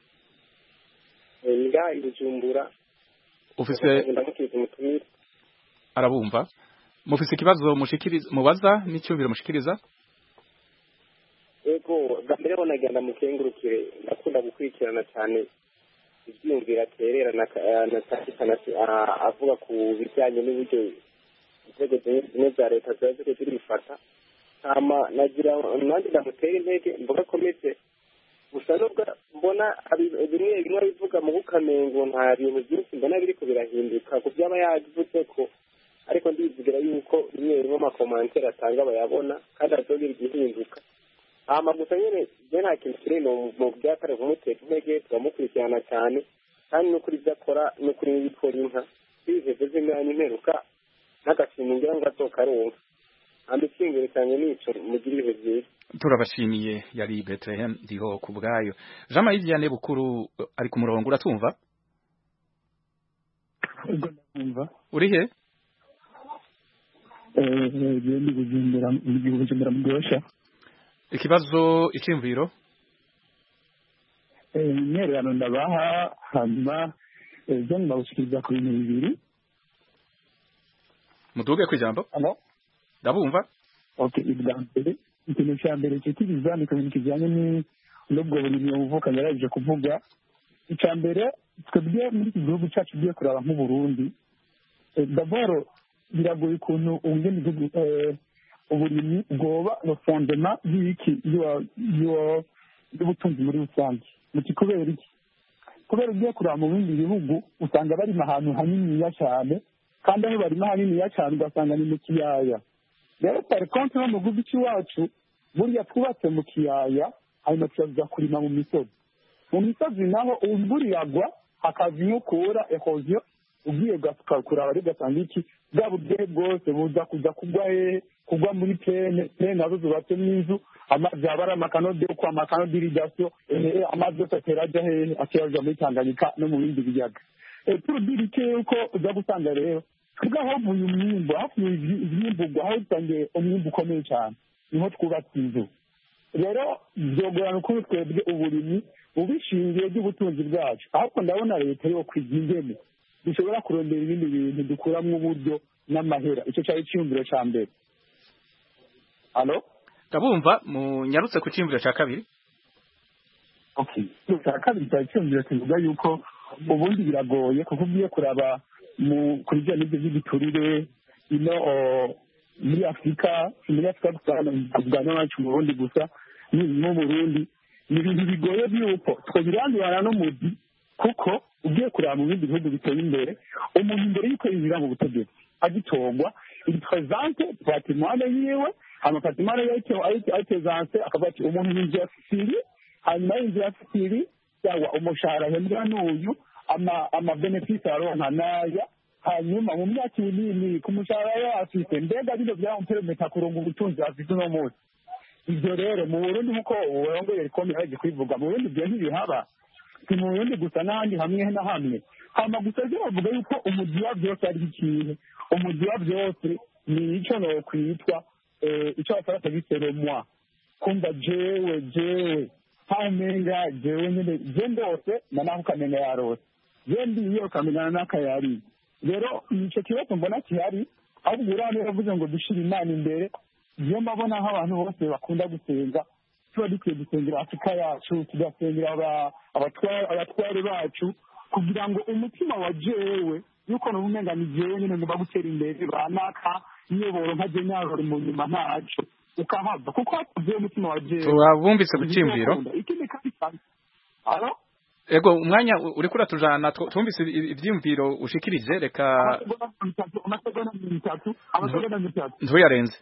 nga ijumbura ufise arabumva mufise ikibazo mushikiriza mubaza n'icyumviro mushikiriza yego gambere bonagenda mukengurukire ndakunda gukurikirana cyane ibyumvira terera na avuga ku bijyanye n'uburyo inzego zimwe za leta zaje zirifata hama nagira nanjye ndamutera intege mvuga komite gusa nubwo mbona bimwe bivuga mu bukamengo nta bintu byinshi mbona biriko birahinduka ku byaba yavuze ko ariko ndizigira yuko bimwe amakomantere atanga bayabona kandi azogira igihinduka hama gusa nyine je nta kintu kiri mu byakare kumuteka intege turamukurikirana cyane kandi no kuri byakora no kuri bikora inka bizeze zimyanya imperuka n'agashimwe ngira ngo azokaronka ambikingire cyane nico mugira ibihe byiza turabashimiye yari Bethlehem ndiho kubgayo Jean Marie Vianney Bukuru ari ku murongo uratumva uri he ndi Bujumbura mu Gihosha ikibazo icyumviro intererano ndabaha hanyuma ejo ndabashikiriza ku bintu bibiri muduge ku ijambo ndabumva ikintu cya mbere cyitiriza ni ibintu kijyanye n'ubwo burimyi buvuka yaraje kuvuga icya mbere twebwe muri iki gihugu cyacu ugiye kuraba nk'uburundi daboro biragoye ukuntu ubugeni uburimyi bwoba fondema y'iki y'ubutunzi muri rusange muti kubera iki kubera ugiye kuraba mu bindi bihugu usanga barima ahantu haniniya cyane kandi aho barima haniniya cyane ugasanga ni mu kiyaya rero pari konti no mu gihugu cy'iwacu burya twubatse mu kiyaya hanyuma tukaza kurima mu misozi naho imvura iragwa hakaza inkukura ehoziyo ugiye kuraba rero ugasanga iki bwa buryohe bwose buza kuza kugwa muri plene nazo zubatsemo inzu amazi yaba ari amakanode yo kwa makanode irigasiyo amazi yose atera ajya hehe ateraja muri tanganyika no mu bindi biyaga turudirike yuko uza gusanga rero twebwe havuye umwimbu havuye ivyimburwa aho dusangiye umwimbu ukomeye cyane niho twubatse inzu rero byogorana ukuntu twebwe uburimyi ubishingiye by'ubutunzi bwacu ahubwo ndabona leta yo kwiga ingene dushobora kurondera ibindi bintu dukuramo uburyo n'amahera icyo cyari icyiyumviro cya mbere halo ndabumva munyarutse ku cyiyumviro cya kabiri cya kabiri cyari icyiyumviro kivuga yuko ubundi biragoye kuko ugiye kuraba kuri bya n'ibyo by'igiturire ino muri afurika gusa tuvuga n'abacu mu burundi gusa no mu burundi ni ibintu bigoye by'uko twabirandurana n'umuzi kuko ugiye kureba mu bindi bihugu biteye imbere umuntu imbere y'uko yinjira mu butegetsi agitorwa il présente patrimoine yiwe amapatrimoine ayitezanse akavuga ati umuntu yinjiye afisiri hanyuma yinjiye afisiri cyangwa umushahara ahembwa n'uyu amabenefisi aronka n'aya hanyuma mu myaka ibiri ku mushahara we afite mbega bino byamuperemeta kuronga ubutunzi afite uno munsi ibyo rero mu burundi nk'uko urongoye rikomeye yaje kwivuga mu burundi ibyo ntibihaba si mu burundi gusa n'ahandi hamwe na hamwe hama gusa rero bavuga yuko umuzi wa byose ari ikintu umuzi wa byose ni icyo nokwitwa icyo bafarata biseromwa kumva jewe hamenga jewe nyine je ndose na naho ukamenya yarose je ndiyo ukamenyana n'akayari rero icyo kibazo mbona kihari ahubwo urane yavuze ngo dushire imana imbere iyo mbabona nk'abantu bose bakunda gusenga tuba dukwiye gusengera afurika yacu tugasengera abatware bacu kugira ngo umutima wa jewe yuko n'ubumenga ni jewe nyine ngomba gutera imbere banaka iyoboro nka je nyarori mu nyuma ntaco ukahava kuko hatavuye umutima wa jewe wabumbitse ku cyimviro ikindi kandi alo ego umwanya uri kuratujana twumvise ivyimviro ushikirije reka amasegonda mitatu ntuyarenze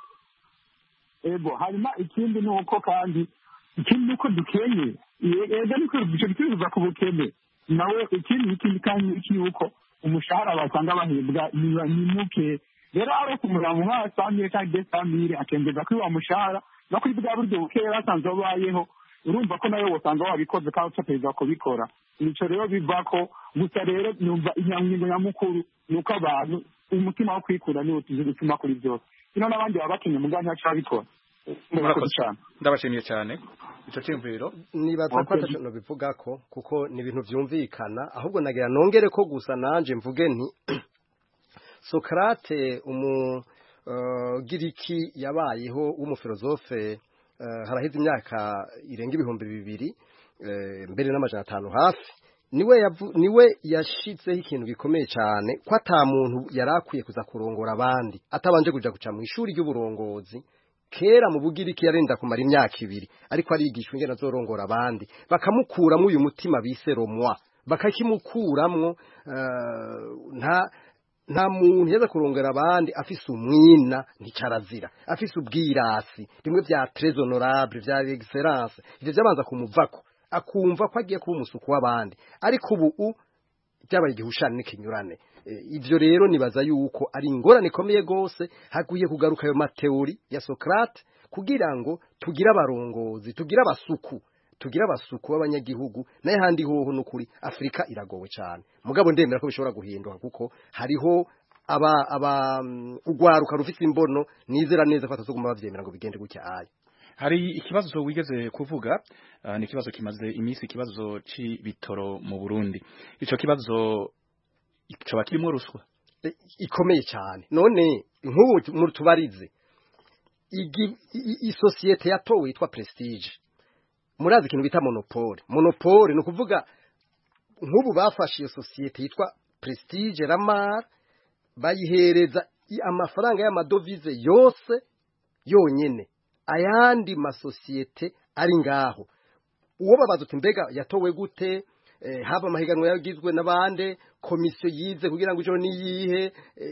ego hanyuma ikindi ni uko kandi ikindi ni uko dukenye ega niko icyo gituruza ku bukene nawe ikindi kandi iki yuko umushahara basanga bahembwa ni muke rero ari kumuramo nka samire cyangwa desamire akengeza kuri wa mushahara no kuri bwa buryo bukeya basanze babayeho urumva ko nawe wasanga wabikoze kandi utegereza kubikora nico rero bivako gusa rero numva inyangingo nyamukuru nuko abantu umutima wo kwikura niwo tuzi gutuma kuri byose ino n'abandi baba bakeneye umugani wacu babikora ndabashimiye cyane icyo cyumviro nibaza ko atashobora bivuga ko kuko ni ibintu byumvikana ahubwo nagira nongere ko gusa nanje mvuge nti Socrate umugiriki yabayeho w'umufilozofe haraheze imyaka irenga 2000 mbere n'amajana 5 hafi niwe yashitseho ikintu gikomeye cyane ko ata muntu yarakwiye kuza kurongora abandi atabanje kuja guca mu ishuri ry'uburongozi kera mu bugiriki yarenda kumara imyaka 2 ariko arigishwa ingene azorongora abandi bakamukuramwo uyu mutima bise romwa bakakimukuramwo nta muntu yaza kurongera abandi afise umwina nticarazira afise ubwirasi rimwe bya très honorable bya excellence ivyo byabanza kumuvako akumva ko agiye kuba umusuku w'abandi ariko ubu byabaye igihushane n'ikinyurane ivyo rero nibaza yuko ari ingorane ikomeye gose haguye kugaruka ayo mateori ya Socrate kugira ngo tugire abarongozi tugire abasuku b'abanyagihugu naye handi hoho n'ukuri Afrika iragowe cyane mugabo ndemera ko bishobora guhinduka kuko hariho ugwaruka rufite imbono nizera neza ko atazoguma bavyemera ngo bigende gutya aye hari ikibazo wigeze kuvuga ni ikibazo kimaze iminsi ikibazo c'ibitoro mu Burundi ico kibazo coba kirimo ruswa ikomeye cyane none nk'ubu muri tubarize isosiyete yatowe yitwa Prestige murazi ikintu bita monopole ni ukuvuga nk'ubu bafashe iyo sosiyete yitwa Prestige Ramar bayihereza amafaranga y'amadovize yose yonyene ayandi masosiyete ari ngaho uwo babaza uti mbega yatowe gute haba amahiganwa yagizwe n'abande komisiyo yize kugira ngo ijo niyihe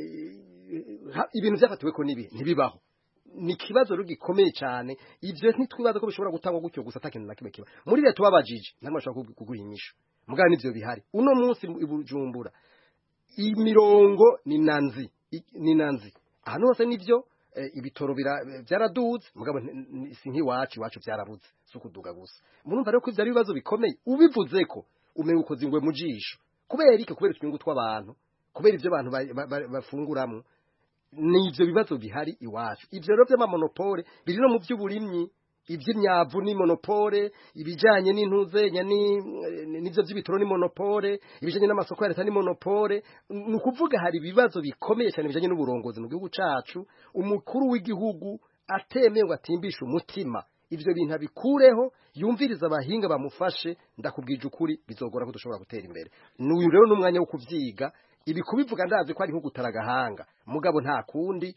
ibintu byafatiwe ko nibi ntibibaho ni kibazo rugikomeye cyane ivyo ntitwibaza ko bishobora gutangwa gutyo gusa atakintu nakimwe kiba muri leta tubabajije ntamwe ashobora kuguhinyisha mugana nivyo bihari uno munsi ibujumbura imirongo ni nanzi ahantu hose nivyo ibitoro byaraduze mugabo si nk'iwacu byarabuze so kuduga gusa murumva rero ko ivyo ari ibibazo bikomeye ubivuze ko umenye ukoze ingwe mu jisho kubera inyungu tw'abantu kubera ivyo abantu bafunguramwo n'ivyo bibazo bihari iwacu ivyo rero by'amamonopole biri no mu by'uburimyi iby'imyavu ni monopole ibijanye n'intuzenya n'ivyo by'ibitoro ni monopole ibijanye n'amasoko ya leta ni monopole ni ukuvuga hari ibibazo bikomeye cyane bijanye n'uburongozi mu gihugu cacu umukuru w'igihugu atemeye ngo atimbishe umutima ivyo bintu abikureho yumviriza abahinga bamufashe ndakubwije ukuri bizogora ko dushobora gutera imbere n'uyu rero n'umwanya wo kuvyiga ibi kubivuga ndazi ko ari nko gutaragahanga mugabo nta kundi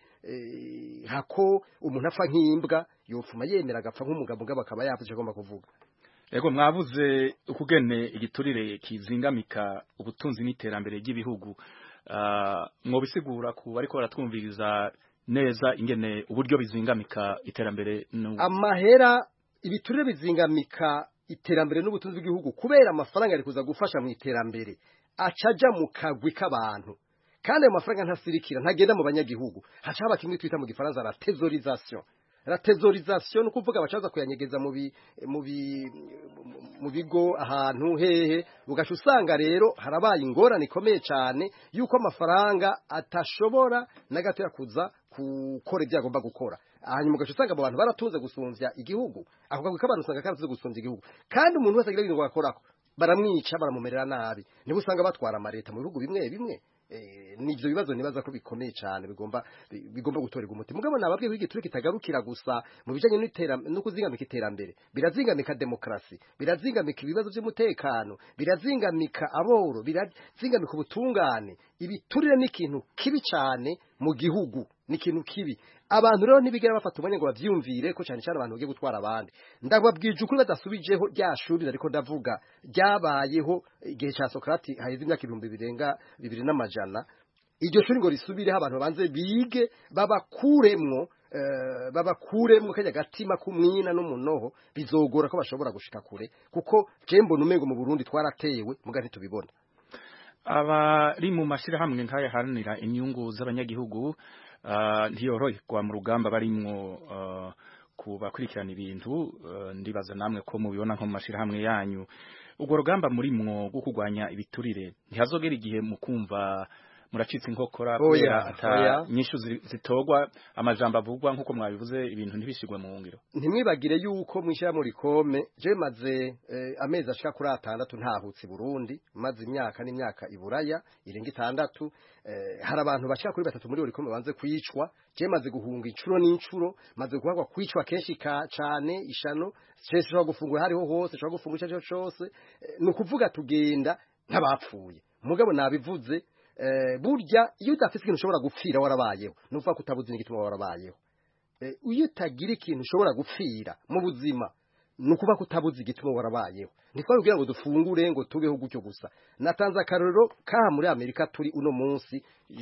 hako umuntu apfa nk'imbwa yofuma yemera agapfa nk'umugabo mugabo akaba yavuze agomba kuvuga yego mwavuze ukugene igiturire kizingamika ubutunzi n'iterambere ry'ibihugu mwobisigura ku bariko baratwumviriza neza ingene uburyo bizingamika iterambere amahera ibiturire bizingamika iterambere n'ubutunzi bw'igihugu kubera amafaranga ari kuza gufasha mu iterambere acaja mu kagwi k'abantu kandi ayo mafaranga ntasirikira ntagenda mu banyagihugu haca haba kimwe twita mu gifaransa la tesorisation no kuvuga bacaza kuyanyegeza mu bigo ahantu hehe ugaca usanga rero harabaye ingorane ikomeye cyane yuko amafaranga atashobora na gato yakuza gukora ibyo agomba gukora hanyuma ugaca usanga abo bantu baratunze gusumvya igihugu ako kagwi k'abantu usanga karatunze gusumvya igihugu kandi umuntu wese agira ibintu bakorako baramwica baramumerera nabi niba usanga batwara amareta mu bihugu bimwe bimwe nivyo bibazo nibaza ko bikomeye cyane bigomba gutorerwa umuti mugabo nababwiye wigi turi kitagarukira gusa mu bijanye no kuzingamika iterambere birazingamika demokrasi birazingamika ibibazo by'umutekano birazingamika aboro birazingamika ubutungane ibiturire n'ikintu kibi cyane mu gihugu n'ikintu kibi abantu rero ntibigera bafata umwanya ngo bavyumvire ko cyane cyane abantu bagiye gutwara abandi ndababwije ukuri badasubijeho rya shuri ariko ndavuga ryabayeho igihe cya Socrates haheze imyaka 2200 iryo shuri ngo risubireho abantu banze bige babakuremwo kajya gatima kumwina n'umunoho bizogora ko bashobora gushika kure kuko jembo numengo mu Burundi twaratewe muga ntitubibona abari mu mashirahamwe nkaya haranira inyungu z'abanyagihugu ntiyoroye kwa mu rugamba barimwo kubakurikirana ibintu ndibaza namwe ko mubibona nko mu mashirahamwe yanyu ubwo rugamba murimwo gwo kugwanya ibiturire ntihazogera igihe mukumva muracitse inkokora kubera ata nyishu zitogwa amajambo avugwa nkuko mwabivuze ibintu ntibishigwe mu ngiro ntimwibagire yuko mwishira muri kome je maze amezi ashika kuri 6 ntahutse Burundi maze imyaka n'imyaka iburaya irenga 6 hari abantu bashika kuri 3 muri buri kome banze kwicwa je maze guhunga incuro n'incuro maze guhagwa kwicwa kenshi cyane ishano cyo gufungura hariho hose cyo gufungura cyo cyose no kuvuga tugenda nk'abapfuye mugabo nabivuze burya iyo udafite ikintu ushobora gupfira warabayeho nuvuga ko utabuze n'igituma warabayeho iyo utagira ikintu ushobora gupfira mu buzima nukuba ko utabuze igituma warabayeho ntitwari kugira ngo dufungure ngo tubeho gutyo gusa natanze akarorero kaha muri Amerika turi uno munsi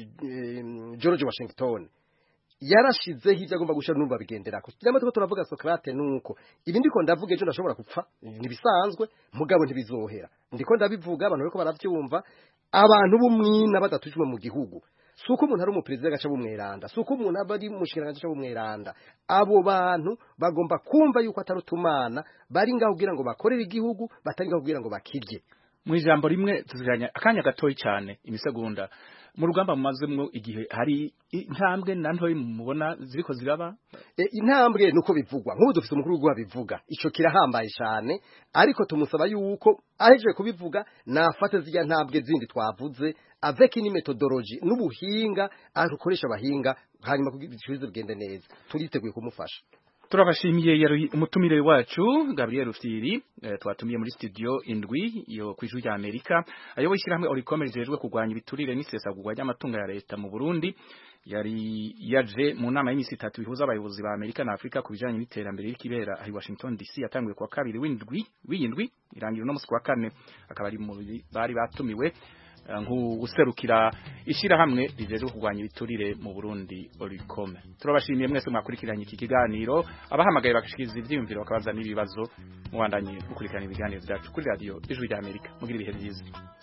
George Washington yarashizeho ibyo agomba gushira numva bigenderako cyangwa tuko turavuga Socrates nuko ibi ndiko ndavuga ejo ndashobora gupfa nibisanzwe mugabo ntibizohera ndiko ndabivuga abantu bariko baravyumva abantu bumwina badatujwe mu gihugu suko umuntu ari umuperezida gaca bumweranda suko umuntu abari mushikira gaca bumweranda abo bantu bagomba kumva yuko atarutumana bari ngaho kugira ngo bakorere igihugu batari ngaho kugira ngo bakirye mu ijambo rimwe tuziranya akanya gatoyi cyane imisegonda mu rugamba mumazemwo igihe hari intambwe nantoyi mubona ziriko ziraba intambwe nuko bivugwa nk'ubu dufite umukuru w'igihugu bivuga ico kirahambaye cyane ariko tumusaba yuko aheje kubivuga nafate zijya ntambwe zindi twavuze avec une methodologie n'ubuhinga arukoresha abahinga hanyuma kugira bigende neza turiteguye kumufasha turabashimiye yari umutumire wacu Gabriel Rufyiri twatumiye muri studio indwi yo kwijuru ya Amerika ayo wishyirahamwe Oricom rijejwe kugwanya ibiturire n'isesagurwa ry'amatungo ya leta mu Burundi yari yaje mu nama y'imisi 3 ihuza abayobozi ba Amerika na Afrika ku bijanye n'iterambere y'ikibera ahi Washington DC yatanguye kwa kabiri w'indwi irangira no musi wa kane akaba ari mu bari batumiwe nk'userukira ishira hamwe rijeje kurwanya ibiturire mu Burundi Oricome. Turabashimiye mwese mwakurikiranye iki kiganiro, abahamagaye bakashikiriza ivyiyumviro bakabaza n'ibibazo, mubandanye gukurikirana ibiganiro byacu kuri radio Ijwi rya Amerika. Mugira ibihe byiza.